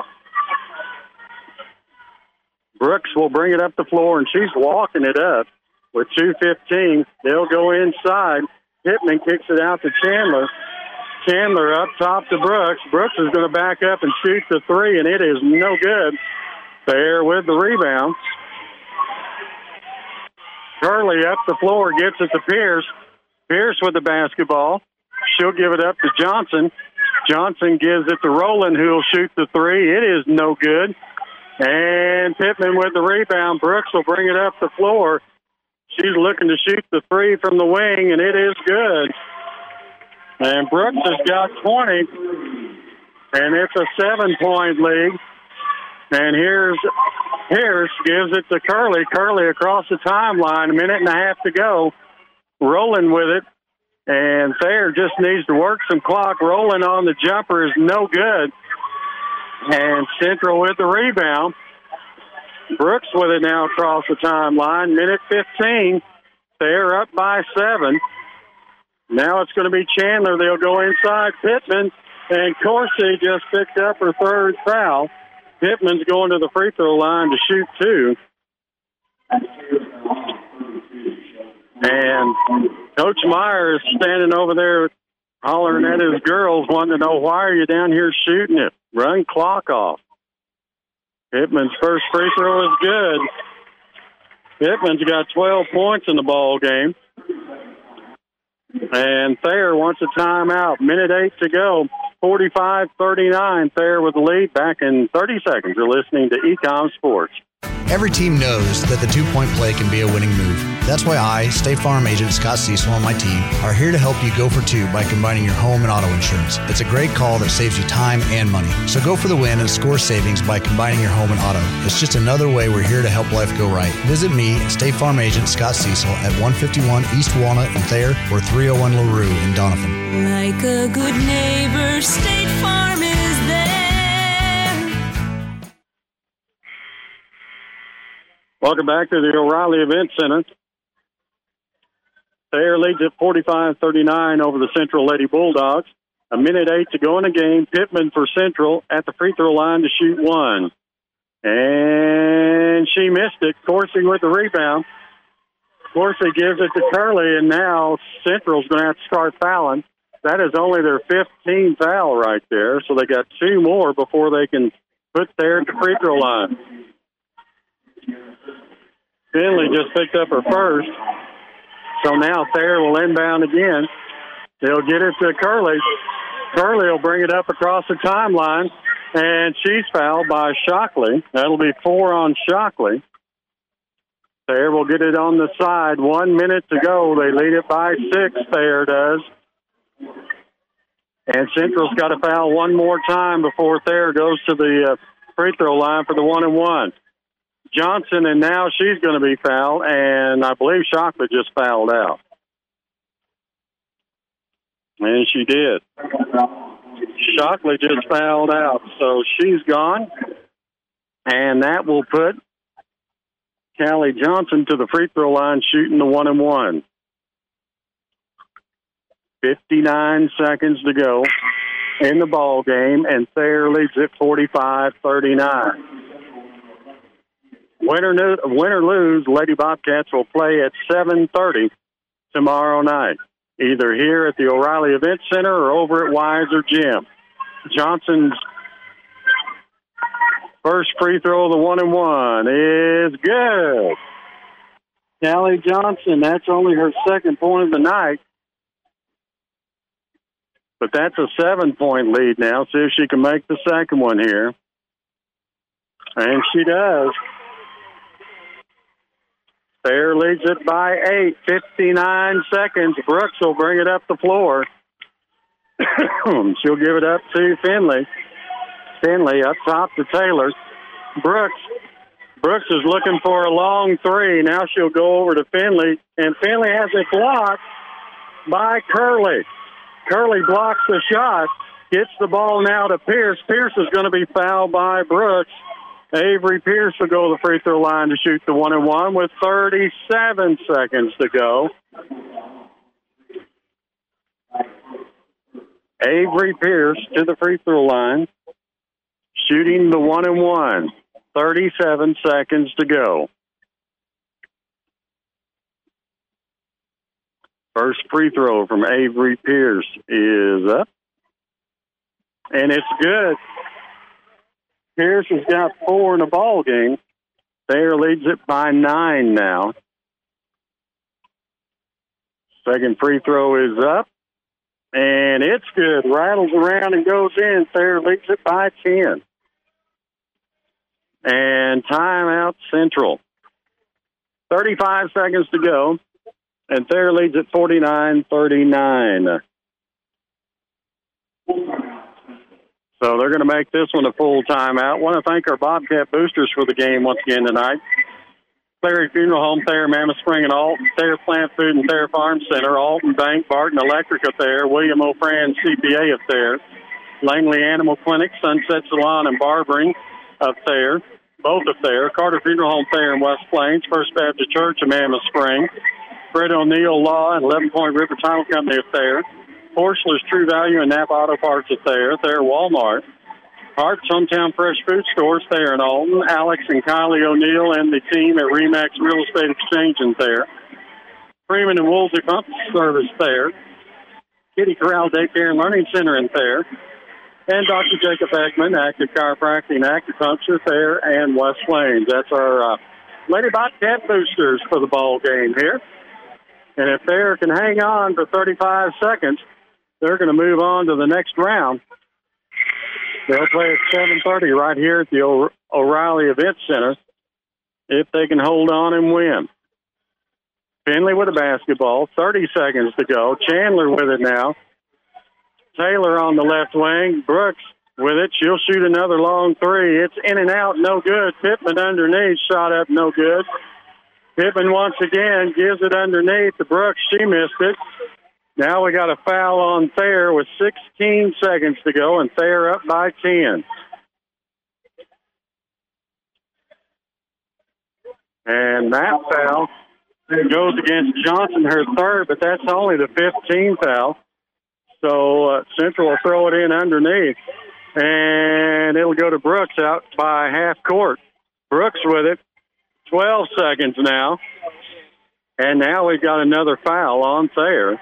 A: Brooks will bring it up the floor, and she's walking it up with two fifteen. They'll go inside. Pittman kicks it out to Chandler. Chandler up top to Brooks. Brooks is going to back up and shoot the three, and it is no good. Thayer with the rebound. Curley up the floor, gets it to Pierce. Pierce with the basketball. She'll give it up to Johnson. Johnson gives it to Rowland, who'll shoot the three. It is no good. And Pittman with the rebound. Brooks will bring it up the floor. She's looking to shoot the three from the wing, and it is good. And Brooks has got twenty, and it's a seven-point lead. And here's Pierce, gives it to Curley. Curley across the timeline, a minute and a half to go. Rolling with it. And Thayer just needs to work some clock. Rolling on the jumper is no good. And Central with the rebound. Brooks with it now across the timeline. Minute fifteen. Thayer up by seven. Now it's going to be Chandler. They'll go inside Pittman. And Corsi just picked up her third foul. Pittman's going to the free throw line to shoot two. And Coach Meyer is standing over there hollering at his girls, wanting to know, why are you down here shooting it? Run clock off. Pittman's first free throw is good. Pittman's got twelve points in the ball game. And Thayer wants a timeout. Minute eight to go. forty-five thirty-nine. Thayer with the lead. Back in thirty seconds. You're listening to Ecom Sports.
F: Every team knows that the two-point play can be a winning move. That's why I, State Farm agent Scott Cecil, and my team are here to help you go for two by combining your home and auto insurance. It's a great call that saves you time and money. So go for the win and score savings by combining your home and auto. It's just another way we're here to help life go right. Visit me, State Farm agent Scott Cecil, at one fifty-one East Walnut in Thayer or three oh one LaRue in Donovan.
G: Like a good neighbor, State Farm is there.
A: Welcome back to the O'Reilly Event Center. Thayer leads at forty-five thirty-nine over the Central Lady Bulldogs. A minute eight to go in the game. Pittman for Central at the free throw line to shoot one. And she missed it. Corsi with the rebound. Corsi gives it to Curley, and now Central's going to have to start fouling. That is only their fifteenth foul right there, so they got two more before they can put Thayer at the free throw line. Finley just picked up her first. So now Thayer will inbound again. They'll get it to Curley. Curley will bring it up across the timeline, and she's fouled by Shockley. That'll be four on Shockley. Thayer will get it on the side. One minute to go. They lead it by six, Thayer does. And Central's got to foul one more time before Thayer goes to the uh, free throw line for the one and one. Johnson, and now she's going to be fouled, and I believe Shockley just fouled out. And she did. Shockley just fouled out, so she's gone. And that will put Callie Johnson to the free throw line shooting the one and one. fifty-nine seconds to go in the ball game, and Thayer leads at forty-five thirty-nine. Win or, no, win or lose, Lady Bobcats will play at seven thirty tomorrow night, either here at the O'Reilly Event Center or over at Weiser Gym. Johnson's first free throw of the one and one is good. Callie Johnson, that's only her second point of the night. But that's a seven-point lead now. See if she can make the second one here. And she does. Thayer leads it by eight, fifty-nine seconds. Brooks will bring it up the floor. She'll give it up to Finley. Finley up top to Taylor. Brooks. Brooks is looking for a long three. Now she'll go over to Finley, and Finley has it blocked by Curley. Curley blocks the shot, gets the ball now to Pierce. Pierce is going to be fouled by Brooks. Avery Pierce will go to the free throw line to shoot the one and one with thirty-seven seconds to go. Avery Pierce to the free throw line, shooting the one and one. thirty-seven seconds to go. First free throw from Avery Pierce is up. And it's good. Pierce has got four in the ball game. Thayer leads it by nine now. Second free throw is up, and it's good. Rattles around and goes in. Thayer leads it by ten. And timeout Central. thirty-five seconds to go, and Thayer leads at forty-nine thirty-nine. So they're going to make this one a full timeout. Want to thank our Bobcat boosters for the game once again tonight. Clary Funeral Home, Thayer, Mammoth Spring, and Alton, Thayer Plant Food and Thayer Farm Center, Alton Bank, Barton Electric of Thayer, William O'Fran C P A of Thayer, Langley Animal Clinic, Sunset Salon and Barbering of Thayer, both of Thayer, Carter Funeral Home, Thayer in West Plains, First Baptist Church of Mammoth Spring, Fred O'Neill Law and eleven Point River Title Company of Thayer, Porcelain's True Value and Napa Auto Parts of Thayer, Thayer Walmart, Hart's Hometown Fresh Food Stores, Thayer and Alton, Alex and Kylie O'Neill and the team at Remax Real Estate Exchange in Thayer, Freeman and Woolsey Pump Service Thayer, Kitty Corral Daycare and Learning Center in Thayer, and Doctor Jacob Ekman, Active Chiropractic and Acupuncture, Thayer and West Plains. That's our uh, Lady Bobcat boosters for the ball game here. And if Thayer can hang on for thirty-five seconds, they're going to move on to the next round. They'll play at seven thirty right here at the o- O'Reilly Event Center if they can hold on and win. Finley with a basketball, thirty seconds to go. Chandler with it now. Taylor on the left wing. Brooks with it. She'll shoot another long three. It's in and out, no good. Pittman underneath, shot up, no good. Pittman once again gives it underneath to Brooks. She missed it. Now we got a foul on Thayer with sixteen seconds to go, and Thayer up by ten. And that foul goes against Johnson, her third, but that's only the fifteenth foul. So uh, Central will throw it in underneath, and it'll go to Brooks out by half court. Brooks with it, twelve seconds now. And now we've got another foul on Thayer.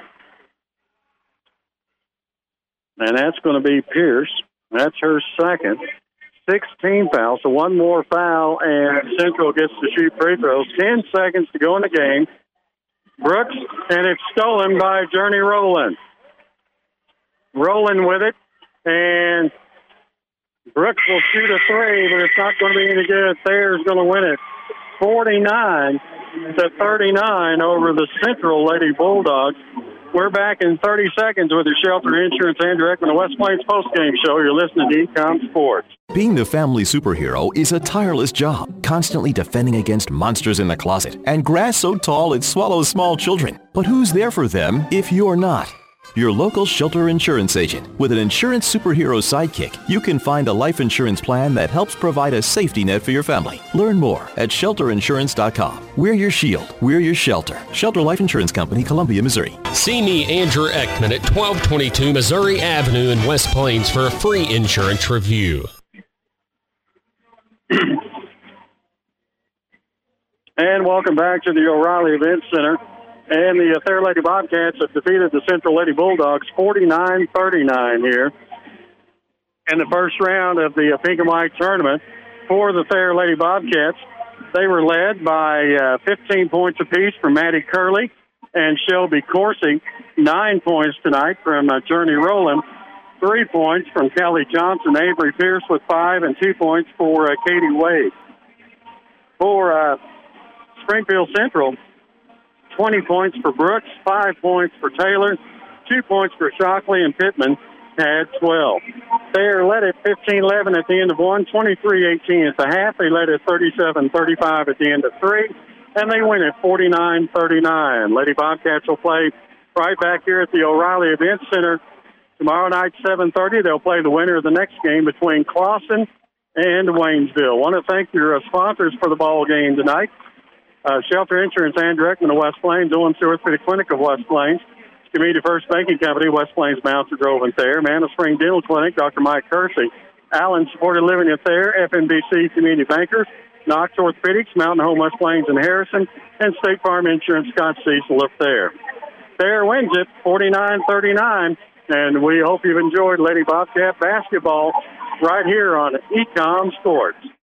A: And that's going to be Pierce. That's her second. sixteen foul, so one more foul, and Central gets to shoot free throws. Ten seconds to go in the game. Brooks, and it's stolen by Journey Rowland. Rowland with it, and Brooks will shoot a three, but it's not going to be any good. Thayer's going to win it forty-nine to thirty-nine over the Central Lady Bulldogs. We're back in thirty seconds with your Shelter Insurance and Direct on the West Plains postgame show. You're listening to Ecom Sports.
M: Being the family superhero is a tireless job, constantly defending against monsters in the closet and grass so tall it swallows small children. But who's there for them if you're not? Your local Shelter Insurance agent. With an insurance superhero sidekick, you can find a life insurance plan that helps provide a safety net for your family. Learn more at shelter insurance dot com. We're your shield. We're your shelter. Shelter Life Insurance Company, Columbia, Missouri.
N: See me, Andrew Ekman, at twelve twenty-two Missouri Avenue in West Plains for a free insurance review.
A: And welcome back to the O'Reilly Event Center. And the Thayer Lady Bobcats have defeated the Central Lady Bulldogs forty-nine thirty-nine here in the first round of the Pink and White tournament for the Thayer Lady Bobcats. They were led by uh, fifteen points apiece from Maddie Curley and Shelby Coursey. Nine points tonight from uh, Journey Rowland. Three points from Kelly Johnson. Avery Pierce with five, and two points for uh, Katie Wade. For uh, Springfield Central, twenty points for Brooks, five points for Taylor, two points for Shockley, and Pittman had twelve. Thayer led at fifteen eleven at the end of one, twenty-three eighteen at the half. They led at thirty-seven thirty-five at the end of three, and they win at forty-nine thirty-nine. Lady Bobcats will play right back here at the O'Reilly Event Center tomorrow night, seven thirty. They'll play the winner of the next game between Clawson and Waynesville. I want to thank your uh, sponsors for the ball game tonight. Uh, Shelter Insurance and Direct in the West Plains, Owen Orthopedic Clinic of West Plains, Community First Banking Company, West Plains, Mountain Grove, and Thayer, Mammoth Spring Dental Clinic, Doctor Mike Kersey, Allen Supported Living at Thayer, F N B C Community Bankers, Knox Orthopedics, Mountain Home West Plains and Harrison, and State Farm Insurance, Scott Cecil of Thayer. Thayer wins it forty-nine thirty-nine, and we hope you've enjoyed Lady Bobcat basketball right here on Ecom Sports.